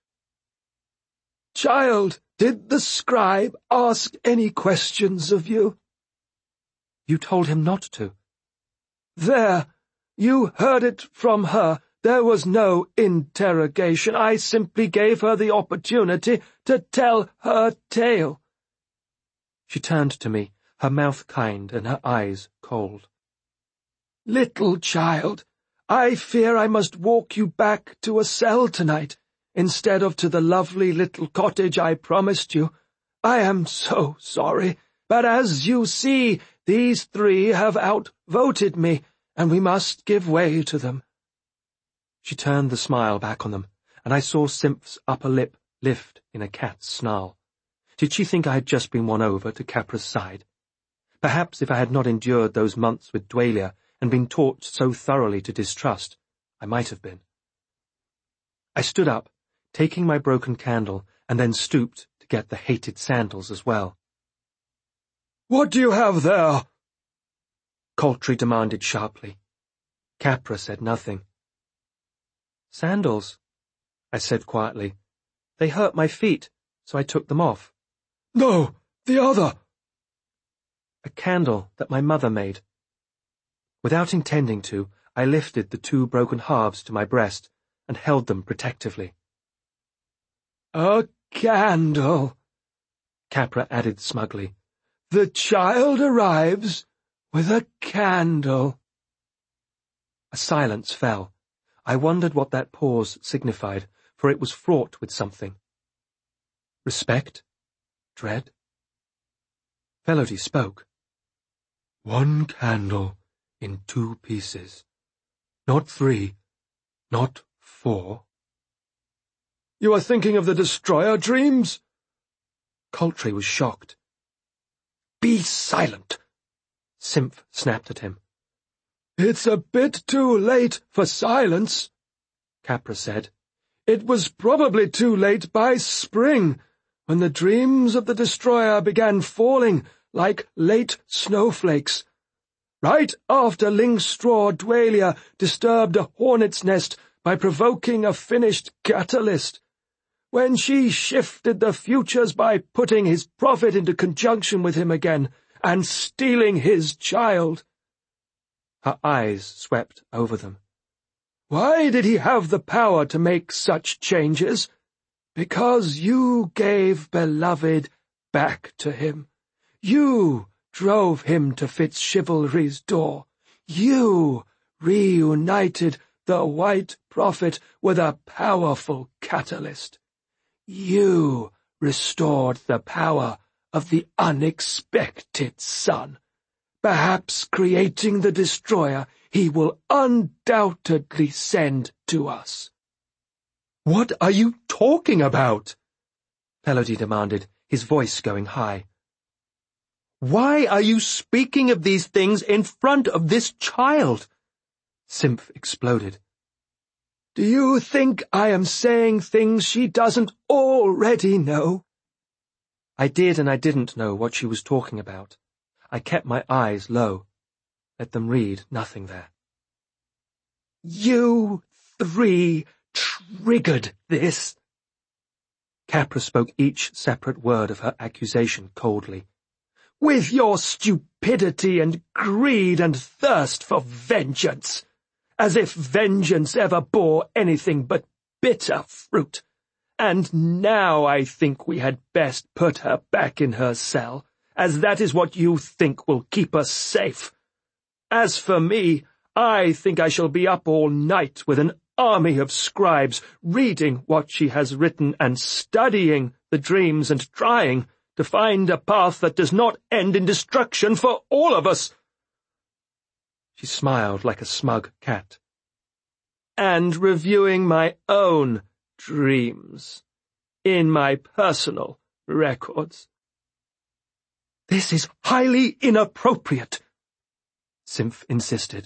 "Child, did the scribe ask any questions of you?" "You told him not to." "There, you heard it from her. There was no interrogation. I simply gave her the opportunity to tell her tale." She turned to me, her mouth kind and her eyes cold. "Little child, I fear I must walk you back to a cell tonight, instead of to the lovely little cottage I promised you. I am so sorry, but as you see, these 3 have outvoted me, and we must give way to them." She turned the smile back on them, and I saw Simph's upper lip lift in a cat's snarl. Did she think I had just been won over to Capra's side? Perhaps if I had not endured those months with Dwalia and been taught so thoroughly to distrust, I might have been. I stood up, taking my broken candle, and then stooped to get the hated sandals as well. "What do you have there?" Coltree demanded sharply. Capra said nothing. "Sandals," I said quietly. "They hurt my feet, so I took them off." "No, the other." "A candle that my mother made." Without intending to, I lifted the 2 broken halves to my breast and held them protectively. "A candle," Capra added smugly. "The child arrives with a candle." A silence fell. I wondered what that pause signified, for it was fraught with something. Respect? Dread? Felody spoke. "1 candle in 2 pieces. Not 3, not 4. "You are thinking of the destroyer dreams?" Coltree was shocked. "Be silent," Simph snapped at him. "It's a bit too late for silence," Capra said. "It was probably too late by spring, when the dreams of the destroyer began falling like late snowflakes. Right after Lingstraw Dwalia disturbed a hornet's nest by provoking a finished catalyst, when she shifted the futures by putting his prophet into conjunction with him again and stealing his child." Her eyes swept over them. "Why did he have the power to make such changes? Because you gave beloved back to him. You drove him to Fitzchivalry's door. You reunited the White Prophet with a powerful catalyst. You restored the power of the unexpected son, perhaps creating the destroyer he will undoubtedly send to us." "What are you talking about?" Felody demanded, his voice going high. "Why are you speaking of these things in front of this child?" Simph exploded. "Do you think I am saying things she doesn't already know?" I did and I didn't know what she was talking about. I kept my eyes low. Let them read nothing there. "You 3 triggered this." Capra spoke each separate word of her accusation coldly. "With your stupidity and greed and thirst for vengeance, as if vengeance ever bore anything but bitter fruit. and now I think we had best put her back in her cell, as that is what you think will keep us safe. As for me, I think I shall be up all night with an army of scribes, reading what she has written and studying the dreams and trying to find a path that does not end in destruction for all of us." She smiled like a smug cat. "And reviewing my own dreams in my personal records." "This is highly inappropriate," Simph insisted.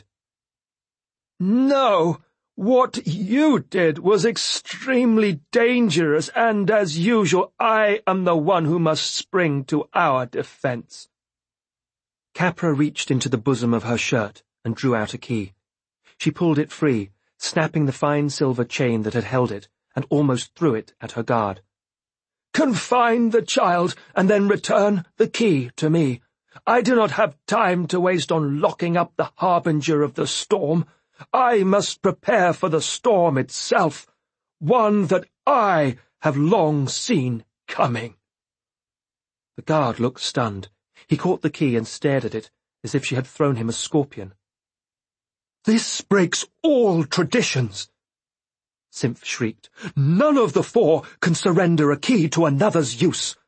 "No, what you did was extremely dangerous, and as usual I am the one who must spring to our defense." Capra reached into the bosom of her shirt and drew out a key. She pulled it free, snapping the fine silver chain that had held it, and almost threw it at her guard. "Confine the child, and then return the key to me. I do not have time to waste on locking up the harbinger of the storm. I must prepare for the storm itself, one that I have long seen coming." The guard looked stunned. He caught the key and stared at it, as if she had thrown him a scorpion. "This breaks all traditions," Simph shrieked. "None of the four can surrender a key to another's use."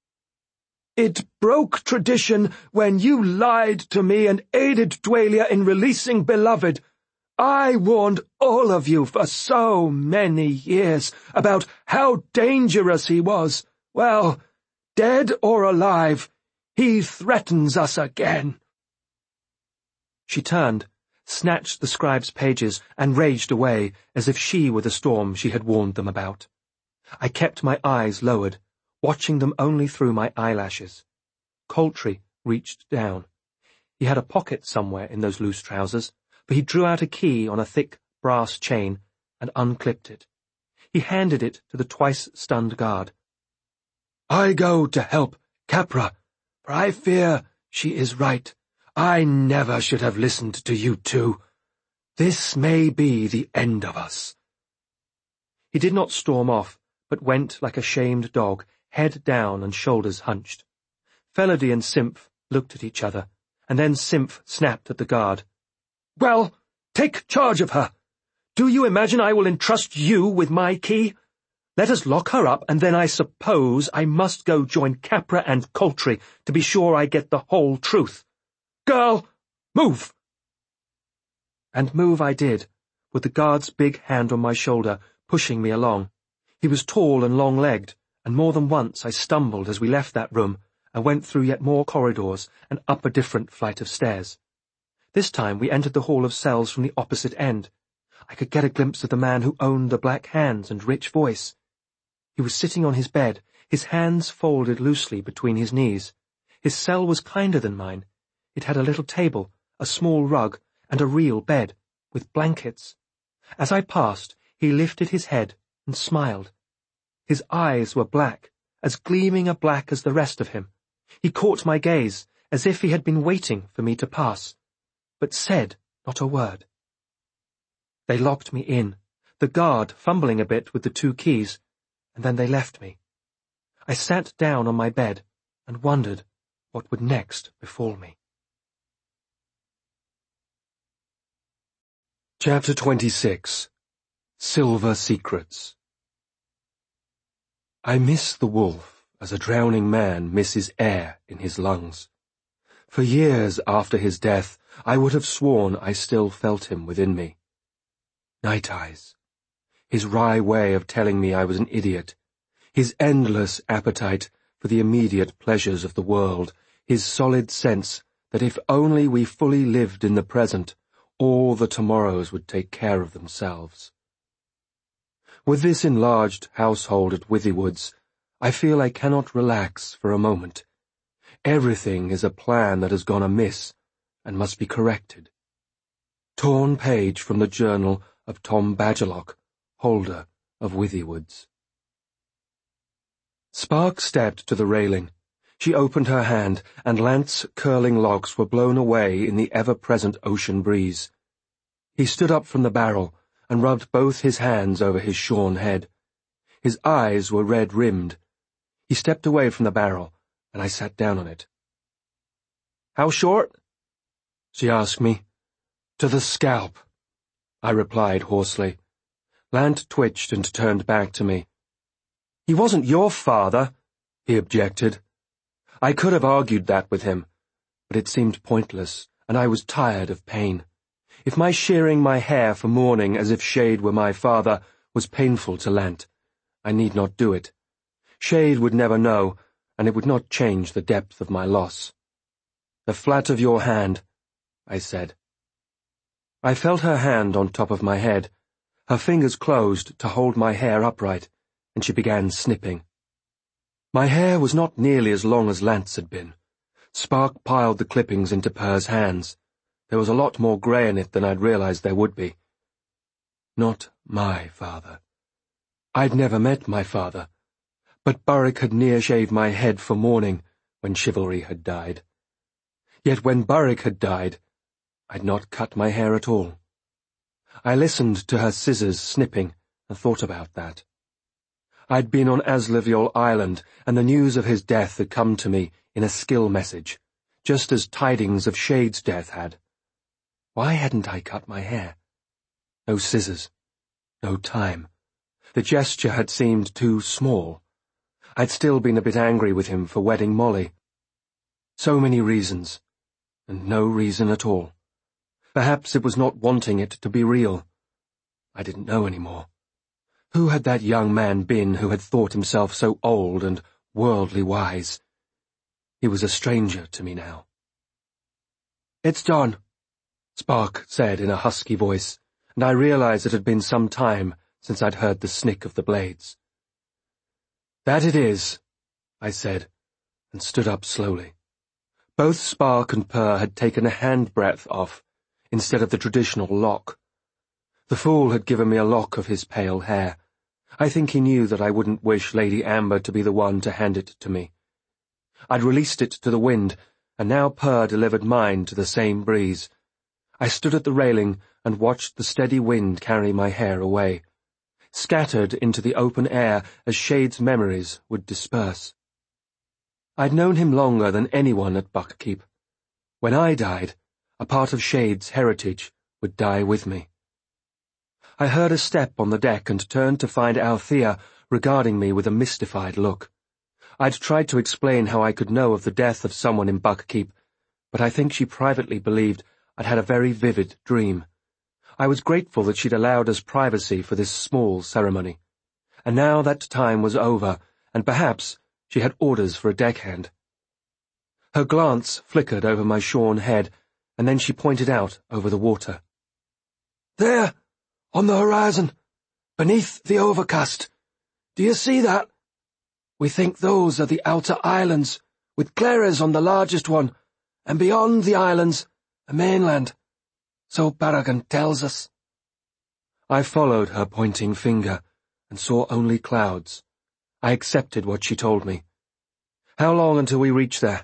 "It broke tradition when you lied to me and aided Dwalia in releasing Beloved. I warned all of you for so many years about how dangerous he was. Well, dead or alive, he threatens us again." She turned, snatched the scribe's pages, and raged away as if she were the storm she had warned them about. I kept my eyes lowered, watching them only through my eyelashes. Coltree reached down. He had a pocket somewhere in those loose trousers, for he drew out a key on a thick brass chain and unclipped it. He handed it to the twice-stunned guard. "I go to help Capra, for I fear she is right. I never should have listened to you two. This may be the end of us." He did not storm off, but went like a shamed dog, head down and shoulders hunched. Felody and Simph looked at each other, and then Simph snapped at the guard. "Well, take charge of her. Do you imagine I will entrust you with my key? Let us lock her up, and then I suppose I must go join Capra and Coltree to be sure I get the whole truth. Girl, move!" And move I did, with the guard's big hand on my shoulder, pushing me along. He was tall and long-legged, and more than once I stumbled as we left that room and went through yet more corridors and up a different flight of stairs. This time we entered the hall of cells from the opposite end. I could get a glimpse of the man who owned the black hands and rich voice. He was sitting on his bed, his hands folded loosely between his knees. His cell was kinder than mine. It had a little table, a small rug, and a real bed, with blankets. As I passed, he lifted his head and smiled. His eyes were black, as gleaming a black as the rest of him. He caught my gaze, as if he had been waiting for me to pass, but said not a word. They locked me in, the guard fumbling a bit with the 2 keys, and then they left me. I sat down on my bed and wondered what would next befall me. Chapter 26. Silver Secrets. I miss the wolf as a drowning man misses air in his lungs. For years after his death, I would have sworn I still felt him within me. Night Eyes. His wry way of telling me I was an idiot. His endless appetite for the immediate pleasures of the world. His solid sense that if only we fully lived in the present, all the tomorrows would take care of themselves. With this enlarged household at Withywood's, I feel I cannot relax for a moment. Everything is a plan that has gone amiss and must be corrected. Torn page from the journal of Tom Badgerlock, holder of Withywood's. Spark stepped to the railing. She opened her hand, and Lant's curling locks were blown away in the ever-present ocean breeze. He stood up from the barrel and rubbed both his hands over his shorn head. His eyes were red-rimmed. He stepped away from the barrel, and I sat down on it. "How short?" she asked me. "To the scalp," I replied hoarsely. Lant twitched and turned back to me. "He wasn't your father," he objected. I could have argued that with him, but it seemed pointless, and I was tired of pain. If my shearing my hair for mourning as if Shade were my father was painful to Lant, I need not do it. Shade would never know, and it would not change the depth of my loss. "The flat of your hand," I said. I felt her hand on top of my head. Her fingers closed to hold my hair upright, and she began snipping. My hair was not nearly as long as Lant's had been. Spark piled the clippings into Per's hands. There was a lot more grey in it than I'd realized there would be. Not my father. I'd never met my father, but Burrick had near-shaved my head for mourning when chivalry had died. Yet when Burrick had died, I'd not cut my hair at all. I listened to her scissors snipping and thought about that. I'd been on Asleviol Island, and the news of his death had come to me in a skill message, just as tidings of Shade's death had. Why hadn't I cut my hair? No scissors. No time. The gesture had seemed too small. I'd still been a bit angry with him for wedding Molly. So many reasons, and no reason at all. Perhaps it was not wanting it to be real. I didn't know any more. Who had that young man been who had thought himself so old and worldly wise? He was a stranger to me now. "It's done," Spark said in a husky voice, and I realized it had been some time since I'd heard the snick of the blades. "That it is," I said, and stood up slowly. Both Spark and Per had taken a handbreadth off, instead of the traditional lock. The fool had given me a lock of his pale hair. I think he knew that I wouldn't wish Lady Amber to be the one to hand it to me. I'd released it to the wind, and now Per delivered mine to the same breeze. I stood at the railing and watched the steady wind carry my hair away, scattered into the open air as Shade's memories would disperse. I'd known him longer than anyone at Buckkeep. When I died, a part of Shade's heritage would die with me. I heard a step on the deck and turned to find Althea regarding me with a mystified look. I'd tried to explain how I could know of the death of someone in Buckkeep, but I think she privately believed I'd had a very vivid dream. I was grateful that she'd allowed us privacy for this small ceremony. And now that time was over, and perhaps she had orders for a deckhand. Her glance flickered over my shorn head, and then she pointed out over the water. "There! On the horizon, beneath the overcast. Do you see that? We think those are the outer islands, with Clerres on the largest one, and beyond the islands, a mainland. So Paragon tells us." I followed her pointing finger, and saw only clouds. I accepted what she told me. "How long until we reach there?"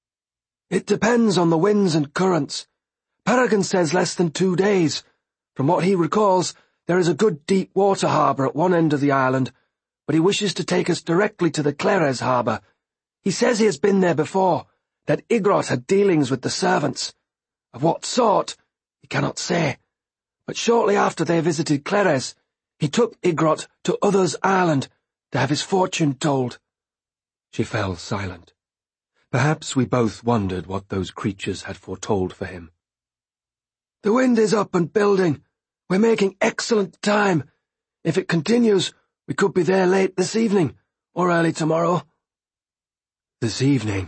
"It depends on the winds and currents. Paragon says less than 2 days. From what he recalls, there is a good deep water harbour at one end of the island, but he wishes to take us directly to the Clerres harbour. He says he has been there before, that Igrot had dealings with the servants. Of what sort, he cannot say, but shortly after they visited Clerres, he took Igrot to Others Island to have his fortune told." She fell silent. Perhaps we both wondered what those creatures had foretold for him. "The wind is up and building. We're making excellent time. If it continues, we could be there late this evening, or early tomorrow." "This evening,"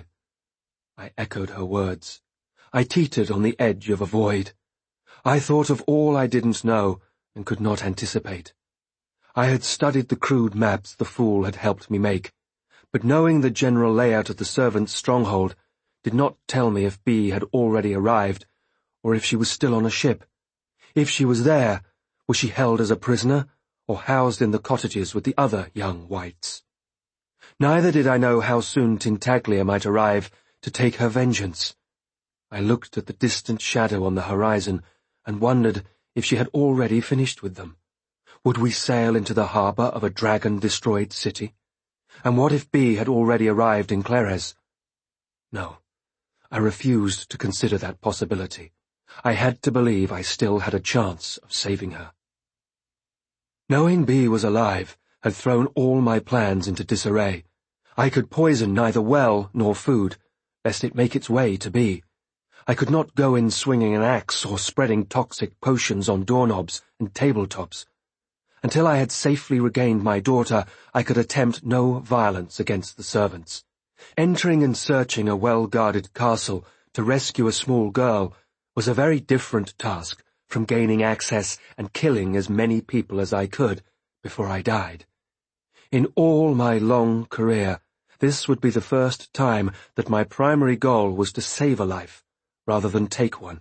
I echoed her words. I teetered on the edge of a void. I thought of all I didn't know and could not anticipate. I had studied the crude maps the fool had helped me make, but knowing the general layout of the servants' stronghold did not tell me if Bee had already arrived, or if she was still on a ship. If she was there, was she held as a prisoner, or housed in the cottages with the other young whites? Neither did I know how soon Tintaglia might arrive to take her vengeance. I looked at the distant shadow on the horizon and wondered if she had already finished with them. Would we sail into the harbour of a dragon-destroyed city? And what if Bee had already arrived in Clerres? No, I refused to consider that possibility. I had to believe I still had a chance of saving her. Knowing Bee was alive had thrown all my plans into disarray. I could poison neither well nor food, lest it make its way to Bee. I could not go in swinging an axe or spreading toxic potions on doorknobs and tabletops. Until I had safely regained my daughter, I could attempt no violence against the servants. Entering and searching a well-guarded castle to rescue a small girl was a very different task from gaining access and killing as many people as I could before I died. In all my long career, this would be the first time that my primary goal was to save a life, rather than take one.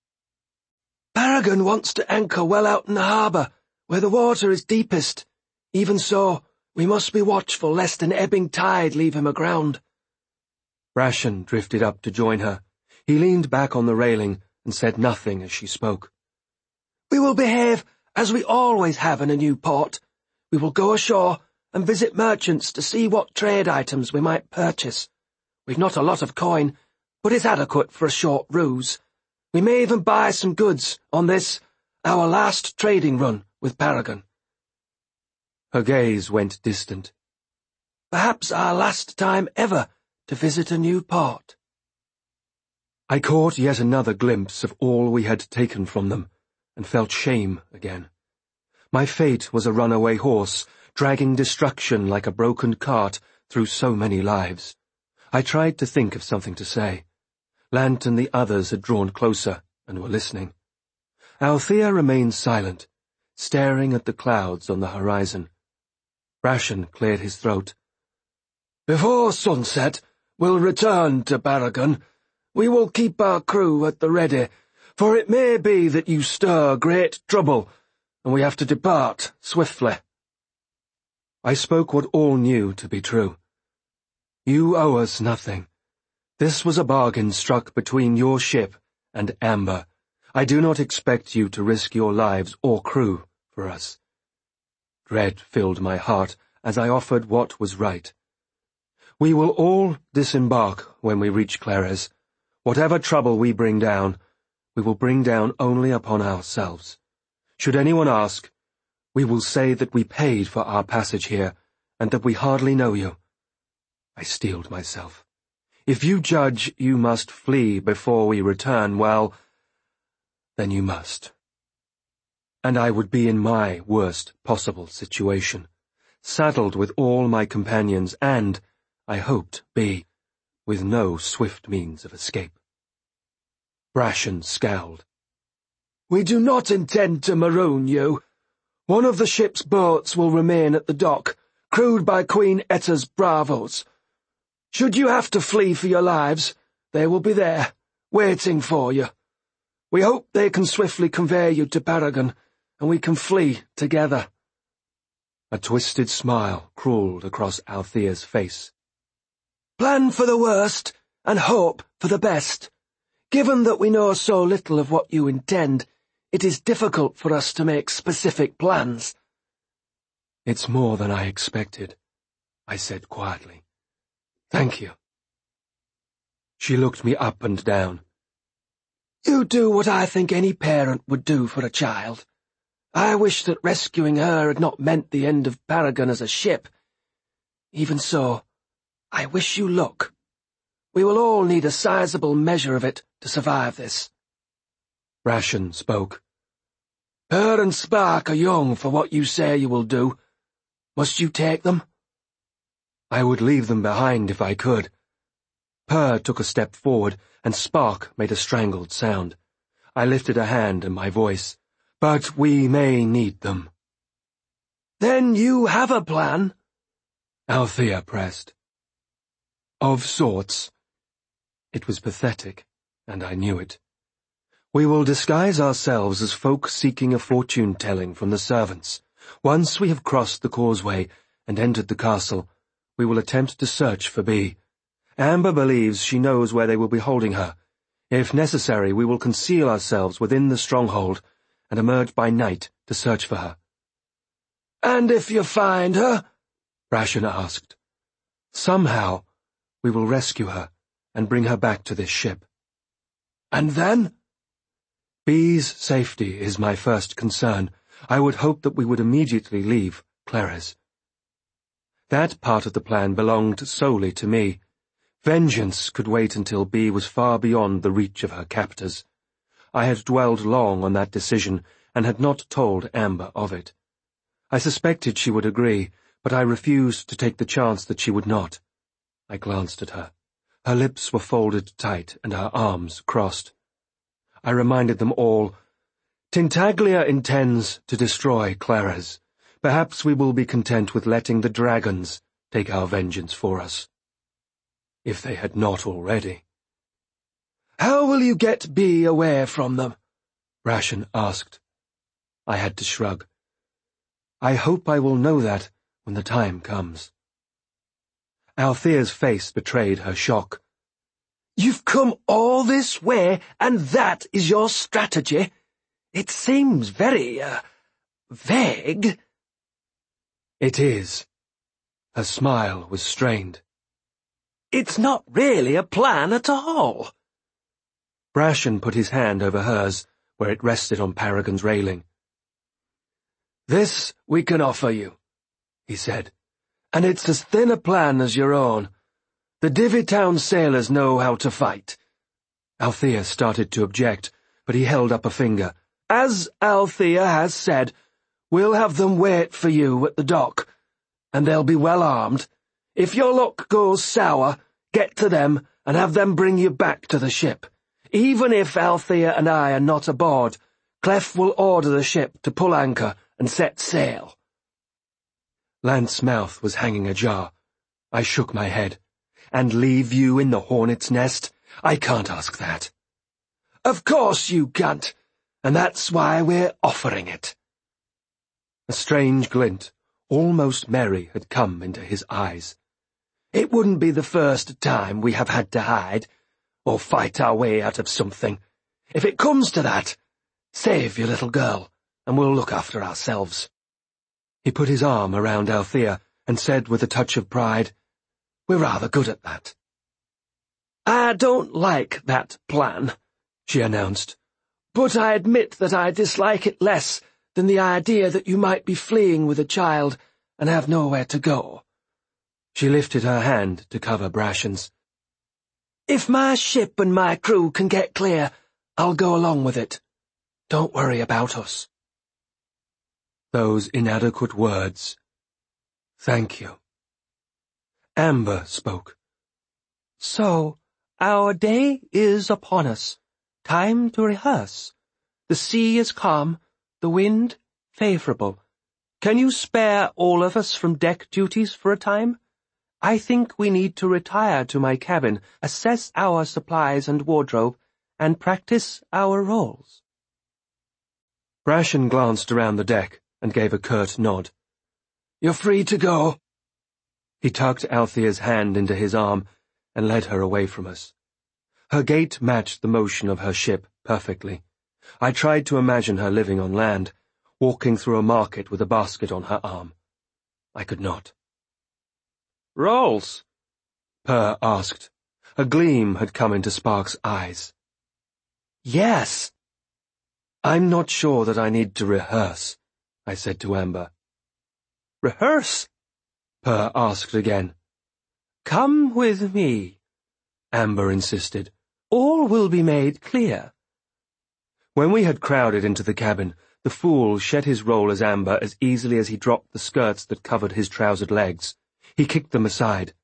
Paragon wants to anchor well out in the harbour, where the water is deepest. Even so, we must be watchful lest an ebbing tide leave him aground. Brashen drifted up to join her. He leaned back on the railing and said nothing as she spoke. We will behave as we always have in a new port. We will go ashore and visit merchants to see what trade items we might purchase. We've not a lot of coin, but it's adequate for a short ruse. We may even buy some goods on this, our last trading run with Paragon. Her gaze went distant. Perhaps our last time ever to visit a new port. I caught yet another glimpse of all we had taken from them, and felt shame again. My fate was a runaway horse, dragging destruction like a broken cart through so many lives. I tried to think of something to say. Lant and the others had drawn closer and were listening. Althea remained silent, staring at the clouds on the horizon. Brashen cleared his throat. Before sunset, we'll return to Paragon. We will keep our crew at the ready, for it may be that you stir great trouble, and we have to depart swiftly. I spoke what all knew to be true. You owe us nothing. This was a bargain struck between your ship and Amber. I do not expect you to risk your lives or crew for us. Dread filled my heart as I offered what was right. We will all disembark when we reach Clerres. Whatever trouble we bring down, we will bring down only upon ourselves. Should anyone ask, we will say that we paid for our passage here, and that we hardly know you. I steeled myself. If you judge you must flee before we return, well, then you must. And I would be in my worst possible situation, saddled with all my companions and, I hoped, Bee, with no swift means of escape. Brashen scowled. We do not intend to maroon you. One of the ship's boats will remain at the dock, crewed by Queen Etta's bravos. Should you have to flee for your lives, they will be there, waiting for you. We hope they can swiftly convey you to Paragon, and we can flee together. A twisted smile crawled across Althea's face. Plan for the worst, and hope for the best. Given that we know so little of what you intend, it is difficult for us to make specific plans. It's more than I expected, I said quietly. Thank you. She looked me up and down. You do what I think any parent would do for a child. I wish that rescuing her had not meant the end of Paragon as a ship. Even so, I wish you luck. We will all need a sizable measure of it to survive this. Brashen spoke. Her and Spark are young for what you say you will do. Must you take them? I would leave them behind if I could. Purr took a step forward, and Spark made a strangled sound. I lifted a hand and my voice. But we may need them. Then you have a plan? Althea pressed. Of sorts. It was pathetic, and I knew it. We will disguise ourselves as folk seeking a fortune-telling from the servants. Once we have crossed the causeway and entered the castle, we will attempt to search for Bee. Amber believes she knows where they will be holding her. If necessary, we will conceal ourselves within the stronghold and emerge by night to search for her. And if you find her? Brashen asked. Somehow, we will rescue her and bring her back to this ship. And then? Bee's safety is my first concern. I would hope that we would immediately leave Clerres. That part of the plan belonged solely to me. Vengeance could wait until Bee was far beyond the reach of her captors. I had dwelled long on that decision and had not told Amber of it. I suspected she would agree, but I refused to take the chance that she would not. I glanced at her. Her lips were folded tight and her arms crossed. I reminded them all, Tintaglia intends to destroy Clerres. Perhaps we will be content with letting the dragons take our vengeance for us. If they had not already. How will you get Bee away from them? Brashen asked. I had to shrug. I hope I will know that when the time comes. Althea's face betrayed her shock. You've come all this way, and that is your strategy? It seems very, vague. It is. Her smile was strained. It's not really a plan at all. Brashen put his hand over hers, where it rested on Paragon's railing. This we can offer you, he said, and it's as thin a plan as your own. The Divvytown sailors know how to fight. Althea started to object, but he held up a finger. As Althea has said, we'll have them wait for you at the dock, and they'll be well armed. If your luck goes sour, get to them and have them bring you back to the ship. Even if Althea and I are not aboard, Clef will order the ship to pull anchor and set sail. Lance's mouth was hanging ajar. I shook my head. And leave you in the hornet's nest? I can't ask that. Of course you can't, and that's why we're offering it. A strange glint, almost merry, had come into his eyes. It wouldn't be the first time we have had to hide, or fight our way out of something. If it comes to that, save your little girl, and we'll look after ourselves. He put his arm around Althea and said with a touch of pride, We're rather good at that. I don't like that plan, she announced, but I admit that I dislike it less than the idea that you might be fleeing with a child and have nowhere to go. She lifted her hand to cover Brashen's. If my ship and my crew can get clear, I'll go along with it. Don't worry about us. Those inadequate words. Thank you. Amber spoke. So, our day is upon us. Time to rehearse. The sea is calm, the wind favorable. Can you spare all of us from deck duties for a time? I think we need to retire to my cabin, assess our supplies and wardrobe, and practice our roles. Brashen glanced around the deck and gave a curt nod. You're free to go. He tucked Althea's hand into his arm and led her away from us. Her gait matched the motion of her ship perfectly. I tried to imagine her living on land, walking through a market with a basket on her arm. I could not. Rolls? Purr asked. A gleam had come into Spark's eyes. Yes. I'm not sure that I need to rehearse, I said to Amber. Rehearse? Purr asked again. Come with me, Amber insisted. All will be made clear. When we had crowded into the cabin, the fool shed his role as Amber as easily as he dropped the skirts that covered his trousered legs. He kicked them aside.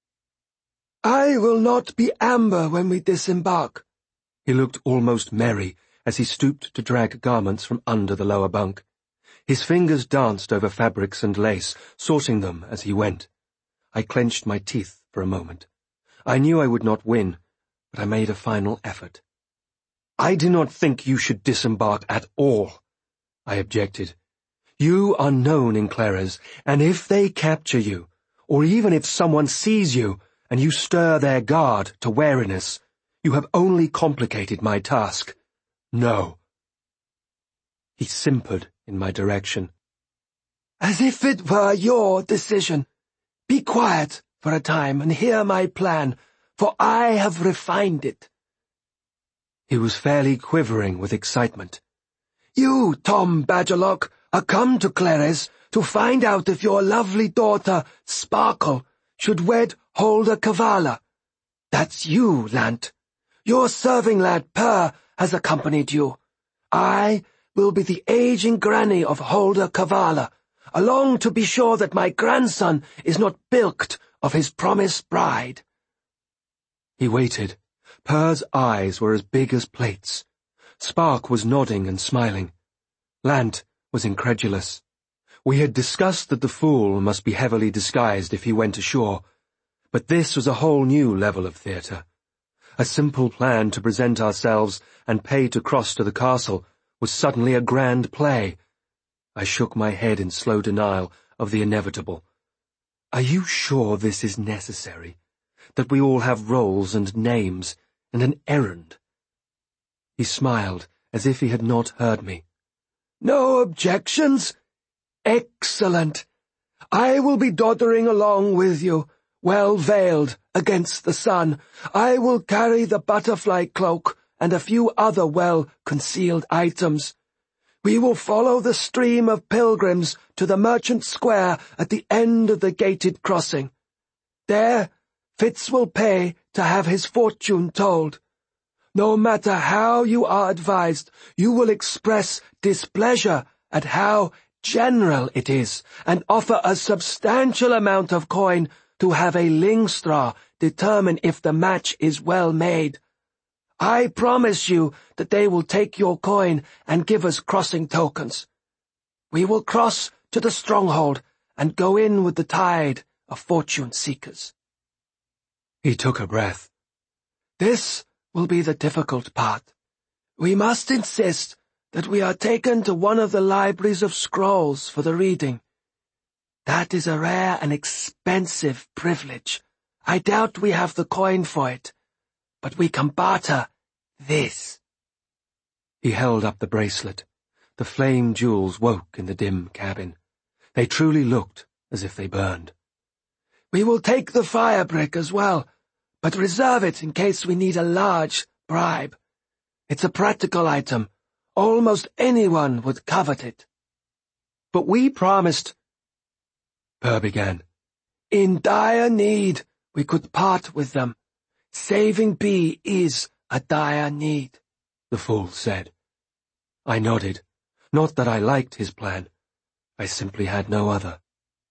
I will not be Amber when we disembark. He looked almost merry as he stooped to drag garments from under the lower bunk. His fingers danced over fabrics and lace, sorting them as he went. I clenched my teeth for a moment. I knew I would not win, but I made a final effort. I do not think you should disembark at all, I objected. You are known in Clerres, and if they capture you, or even if someone sees you and you stir their guard to wariness, you have only complicated my task. No. He simpered in my direction. as if it were your decision. Be quiet for a time and hear my plan, for I have refined it." He was fairly quivering with excitement. "You, Tom Badgerlock, are come to Clerres to find out if your lovely daughter, Sparkle, should wed Holder Cavala. That's you, Lant. Your serving lad, Per, has accompanied you. I will be the aging granny of Holder Cavala, along to be sure that my grandson is not bilked of his promised bride." He waited. Per's eyes were as big as plates. Spark was nodding and smiling. Lant was incredulous. We had discussed that the fool must be heavily disguised if he went ashore, but this was a whole new level of theatre. A simple plan to present ourselves and pay to cross to the castle was suddenly a grand play. I shook my head in slow denial of the inevitable. "Are you sure this is necessary? That we all have roles and names and an errand?" He smiled as if he had not heard me. "No objections? Excellent. I will be doddering along with you, well veiled against the sun. I will carry the butterfly cloak and a few other well-concealed items. We will follow the stream of pilgrims to the merchant square at the end of the gated crossing. There, Fitz will pay to have his fortune told. No matter how you are advised, you will express displeasure at how general it is, and offer a substantial amount of coin to have a Lyngstraw determine if the match is well made. I promise you that they will take your coin and give us crossing tokens. We will cross to the stronghold and go in with the tide of fortune seekers." He took a breath. "This will be the difficult part. We must insist that we are taken to one of the libraries of scrolls for the reading. That is a rare and expensive privilege. I doubt we have the coin for it, but we can barter this." He held up the bracelet. The flame jewels woke in the dim cabin. They truly looked as if they burned. "We will take the fire brick as well, but reserve it in case we need a large bribe. It's a practical item. Almost anyone would covet it." "But we promised—" Per began. "In dire need, we could part with them. Saving B is a dire need," the fool said. I nodded. Not that I liked his plan. I simply had no other.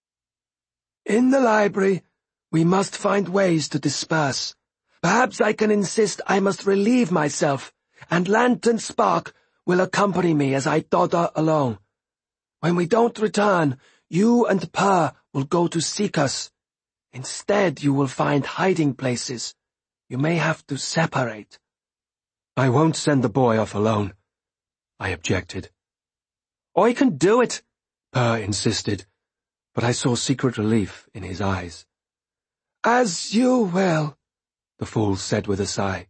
"In the library, we must find ways to disperse. Perhaps I can insist I must relieve myself, and Lant and Spark will accompany me as I dodder along. When we don't return, you and Per will go to seek us. Instead, you will find hiding places. You may have to separate." "I won't send the boy off alone," I objected. "I can do it," Per insisted, but I saw secret relief in his eyes. "As you will," the fool said with a sigh.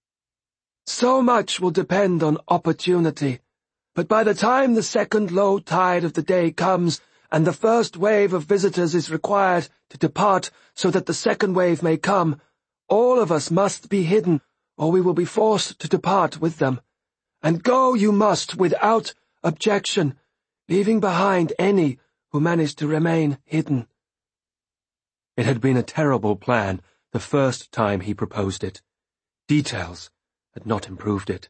"So much will depend on opportunity, but by the time the second low tide of the day comes and the first wave of visitors is required to depart so that the second wave may come, all of us must be hidden, or we will be forced to depart with them. And go you must without objection, leaving behind any who manage to remain hidden." It had been a terrible plan the first time he proposed it. Details had not improved it.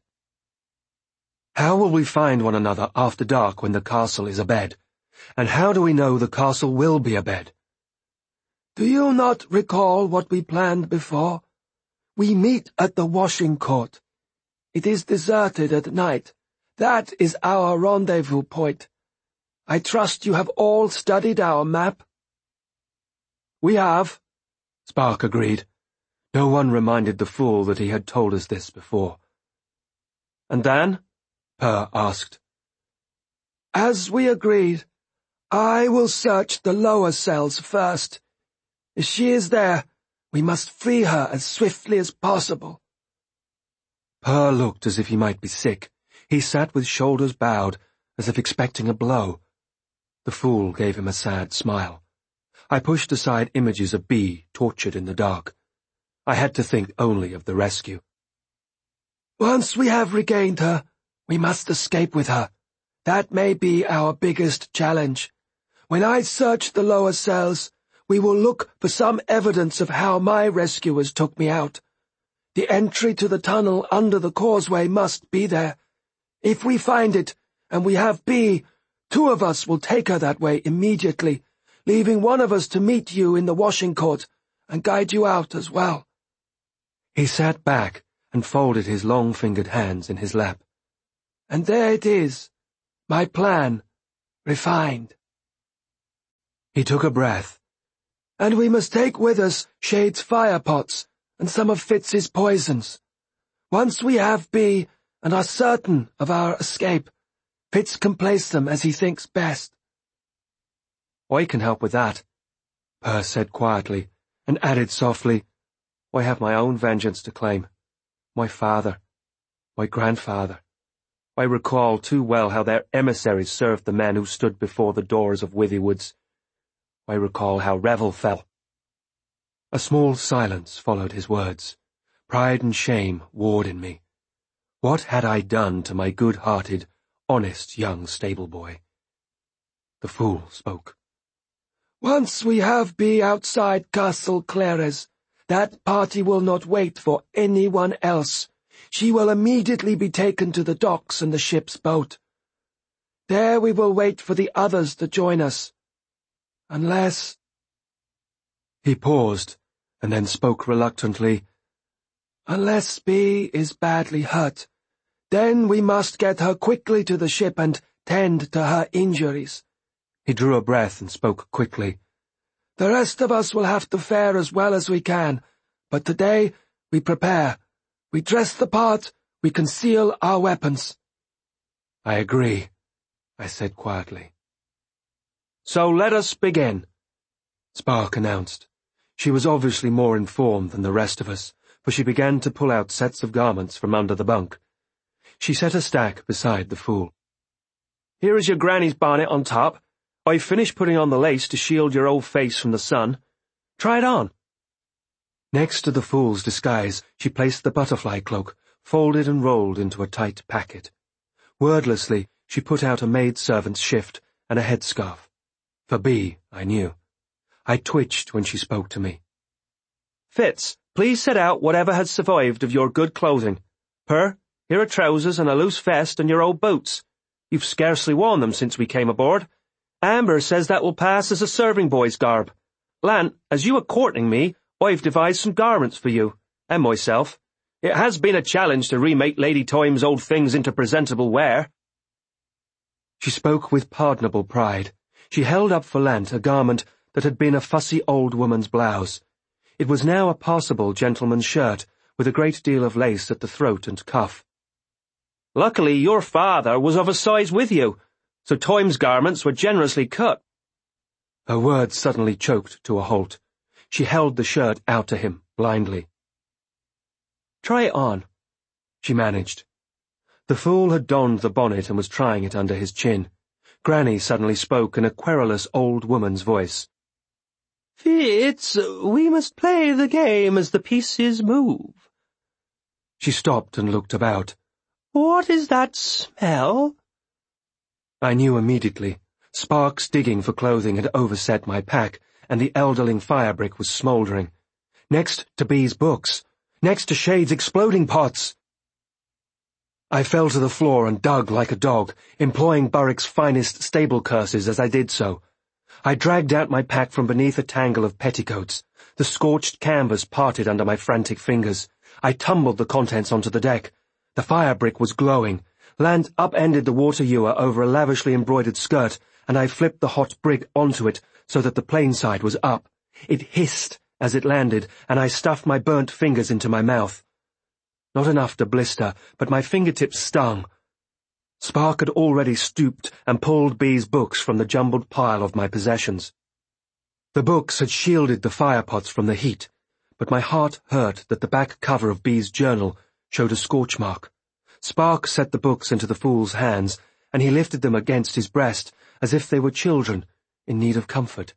"How will we find one another after dark when the castle is abed? And how do we know the castle will be abed?" "Do you not recall what we planned before? We meet at the washing court. It is deserted at night. That is our rendezvous point. I trust you have all studied our map?" "We have," Spark agreed. No one reminded the fool that he had told us this before. "And then?" Per asked. "As we agreed, I will search the lower cells first. If she is there, we must free her as swiftly as possible." Per looked as if he might be sick. He sat with shoulders bowed, as if expecting a blow. The fool gave him a sad smile. I pushed aside images of Bee tortured in the dark. I had to think only of the rescue. Once we have regained her, we must escape with her. That may be our biggest challenge. When I search the lower cells, we will look for some evidence of how my rescuers took me out. The entry to the tunnel under the causeway must be there. If we find it, and we have Bee, 2 of us will take her that way immediately, leaving one of us to meet you in the washing court and guide you out as well. He sat back and folded his long-fingered hands in his lap. And there it is, my plan, refined. He took a breath. And we must take with us Shade's fire pots and some of Fitz's poisons. Once we have Bee and are certain of our escape, Fitz can place them as he thinks best. I can help with that, Per said quietly, and added softly, I have my own vengeance to claim. My father, my grandfather. I recall too well how their emissaries served the men who stood before the doors of Withywood's. I recall how Revel fell. A small silence followed his words. Pride and shame warred in me. What had I done to my good-hearted, honest young stable-boy? The fool spoke. Once we have Bee outside Castle Clares, that party will not wait for anyone else. She will immediately be taken to the docks in the ship's boat. There we will wait for the others to join us. Unless— He paused, and then spoke reluctantly. Unless Bee is badly hurt, then we must get her quickly to the ship and tend to her injuries. He drew a breath and spoke quickly. The rest of us will have to fare as well as we can, but today we prepare. We dress the part, we conceal our weapons. I agree, I said quietly. So let us begin, Spark announced. She was obviously more informed than the rest of us, for she began to pull out sets of garments from under the bunk. She set a stack beside the fool. Here is your granny's bonnet on top. I've finished putting on the lace to shield your old face from the sun. Try it on. Next to the fool's disguise, she placed the butterfly cloak, folded and rolled into a tight packet. Wordlessly, she put out a maid-servant's shift and a headscarf. For Bee, I knew. I twitched when she spoke to me. Fitz, please set out whatever has survived of your good clothing. Per, here are trousers and a loose vest and your old boots. You've scarcely worn them since we came aboard. Amber says that will pass as a serving boy's garb. Lant, as you are courting me, I've devised some garments for you, and myself. It has been a challenge to remake Lady Toym's old things into presentable wear. She spoke with pardonable pride. She held up for Lant a garment that had been a fussy old woman's blouse. It was now a passable gentleman's shirt, with a great deal of lace at the throat and cuff. Luckily, your father was of a size with you, so Toym's garments were generously cut. Her words suddenly choked to a halt. She held the shirt out to him, blindly. Try it on, she managed. The fool had donned the bonnet and was trying it under his chin. Granny suddenly spoke in a querulous old woman's voice. Fitz, we must play the game as the pieces move. She stopped and looked about. What is that smell? I knew immediately. Sparks digging for clothing had overset my pack, and the elderling firebrick was smouldering. Next to Bee's books. Next to Shade's exploding pots. I fell to the floor and dug like a dog, employing Burrick's finest stable curses as I did so. I dragged out my pack from beneath a tangle of petticoats. The scorched canvas parted under my frantic fingers. I tumbled the contents onto the deck. The firebrick was glowing. Lant upended the water ewer over a lavishly embroidered skirt, and I flipped the hot brick onto it so that the plain side was up. It hissed as it landed, and I stuffed my burnt fingers into my mouth. Not enough to blister, but my fingertips stung. Spark had already stooped and pulled Bee's books from the jumbled pile of my possessions. The books had shielded the firepots from the heat, but my heart hurt that the back cover of Bee's journal showed a scorch mark. Spark set the books into the fool's hands, and he lifted them against his breast as if they were children in need of comfort.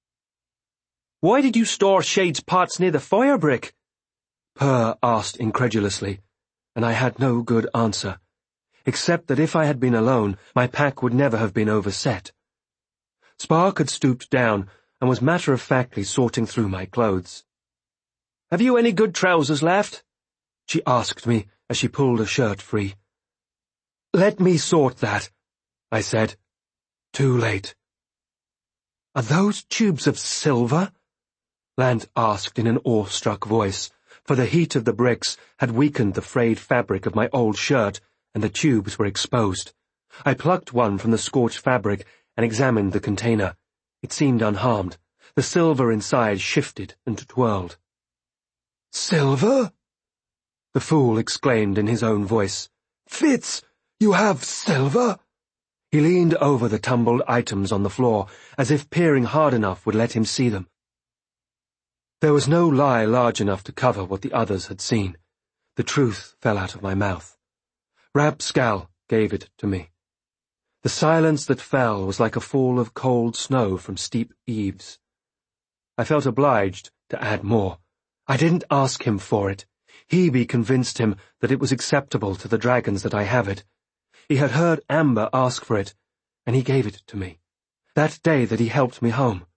"Why did you store Shade's pots near the fire brick?" Purr asked incredulously, and I had no good answer, except that if I had been alone, my pack would never have been overset. Spark had stooped down and was matter-of-factly sorting through my clothes. "Have you any good trousers left?" she asked me as she pulled a shirt free. "Let me sort that," I said. Too late. "Are those tubes of silver?" Lant asked in an awestruck voice, for the heat of the bricks had weakened the frayed fabric of my old shirt, and the tubes were exposed. I plucked one from the scorched fabric and examined the container. It seemed unharmed. The silver inside shifted and twirled. "Silver?" the fool exclaimed in his own voice. "Fitz, you have silver?" He leaned over the tumbled items on the floor, as if peering hard enough would let him see them. There was no lie large enough to cover what the others had seen. The truth fell out of my mouth. Rapscal gave it to me. The silence that fell was like a fall of cold snow from steep eaves. I felt obliged to add more. I didn't ask him for it. Hebe convinced him that it was acceptable to the dragons that I have it. He had heard Amber ask for it, and he gave it to me, that day that he helped me home.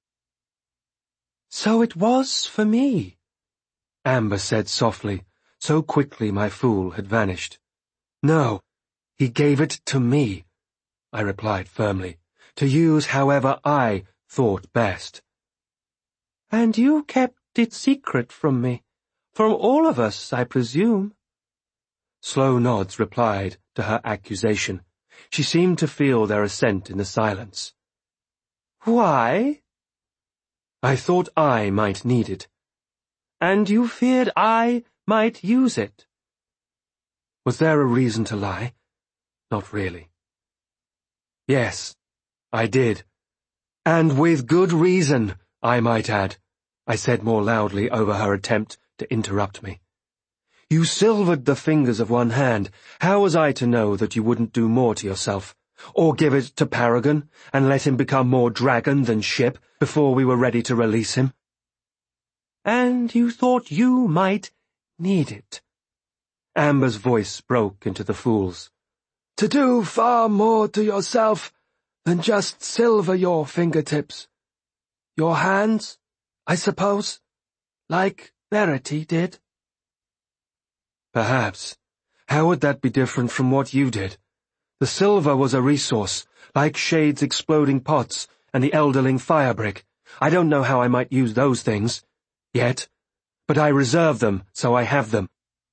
"So it was for me," Amber said softly, so quickly my fool had vanished. "No, he gave it to me," I replied firmly, "to use however I thought best." "And you kept it secret from me, from all of us, I presume?" Slow nods replied to her accusation. She seemed to feel their assent in the silence. "Why?" "I thought I might need it." "And you feared I might use it?" Was there a reason to lie? Not really. "Yes, I did. And with good reason, I might add," I said more loudly over her attempt to interrupt me. "You silvered the fingers of one hand. How was I to know that you wouldn't do more to yourself? Or give it to Paragon, and let him become more dragon than ship before we were ready to release him?" "And you thought you might need it?" Amber's voice broke into the fool's. "To do far more to yourself than just silver your fingertips. Your hands, I suppose, like Verity did." "Perhaps. How would that be different from what you did? The silver was a resource, like Shade's exploding pots and the Elderling fire brick. I don't know how I might use those things, yet, but I reserve them so I have them."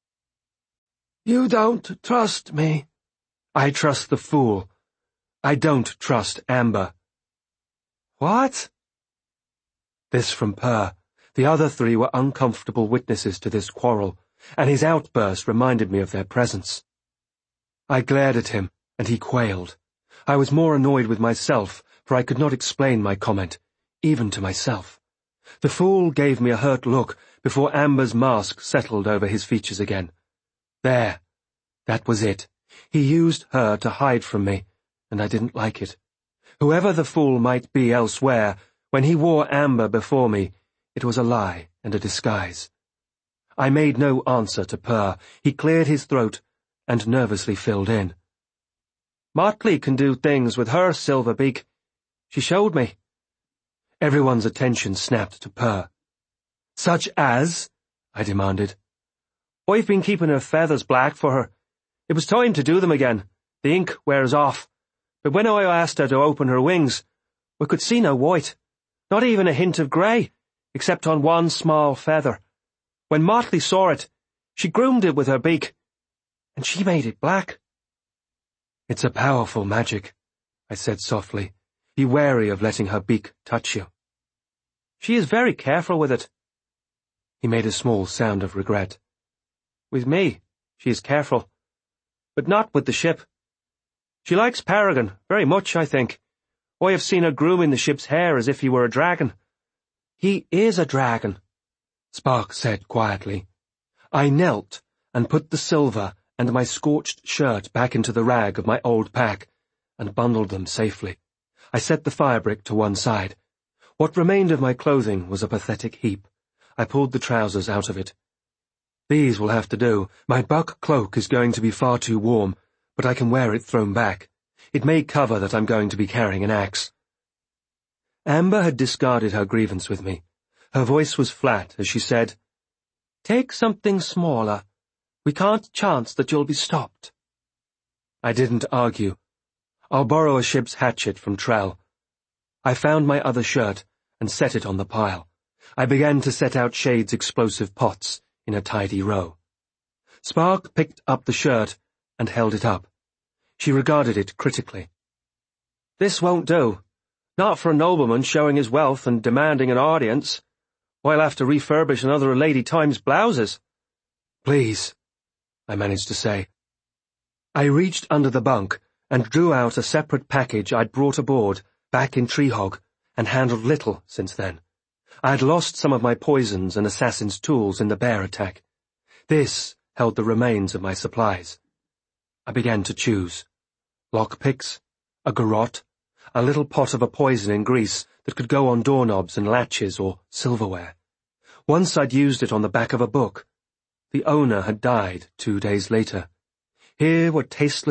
"You don't trust me." "I trust the fool. I don't trust Amber." "What?" This from Purr. The other three were uncomfortable witnesses to this quarrel, and his outburst reminded me of their presence. I glared at him, and he quailed. I was more annoyed with myself, for I could not explain my comment, even to myself. The fool gave me a hurt look before Amber's mask settled over his features again. There. That was it. He used her to hide from me, and I didn't like it. Whoever the fool might be elsewhere, when he wore Amber before me, it was a lie and a disguise. I made no answer to Purr. He cleared his throat and nervously filled in. "Motley can do things with her silver beak. She showed me." Everyone's attention snapped to Purr. "Such as?" I demanded. "I've been keeping her feathers black for her. It was time to do them again. The ink wears off. But when I asked her to open her wings, we could see no white, not even a hint of grey, except on one small feather. When Motley saw it, she groomed it with her beak, and she made it black." "It's a powerful magic," I said softly. "Be wary of letting her beak touch you." "She is very careful with it." He made a small sound of regret. "With me, she is careful, but not with the ship. She likes Paragon very much, I think. I have seen her grooming the ship's hair as if he were a dragon." "He is a dragon," Spark said quietly. I knelt and put the silver and my scorched shirt back into the rag of my old pack, and bundled them safely. I set the fire brick to one side. What remained of my clothing was a pathetic heap. I pulled the trousers out of it. These will have to do. My buck cloak is going to be far too warm, but I can wear it thrown back. It may cover that I'm going to be carrying an axe. Amber had discarded her grievance with me. Her voice was flat as she said, "Take something smaller. We can't chance that you'll be stopped." I didn't argue. "I'll borrow a ship's hatchet from Trell." I found my other shirt and set it on the pile. I began to set out Shade's explosive pots in a tidy row. Spark picked up the shirt and held it up. She regarded it critically. "This won't do. Not for a nobleman showing his wealth and demanding an audience. I'll have to refurbish another of Lady Time's blouses." "Please," I managed to say. I reached under the bunk and drew out a separate package I'd brought aboard back in Treehog and handled little since then. I had lost some of my poisons and assassin's tools in the bear attack. This held the remains of my supplies. I began to choose. Lockpicks, a garrote, a little pot of a poison in grease that could go on doorknobs and latches or silverware. Once I'd used it on the back of a book. The owner had died 2 days later. Here were tasteless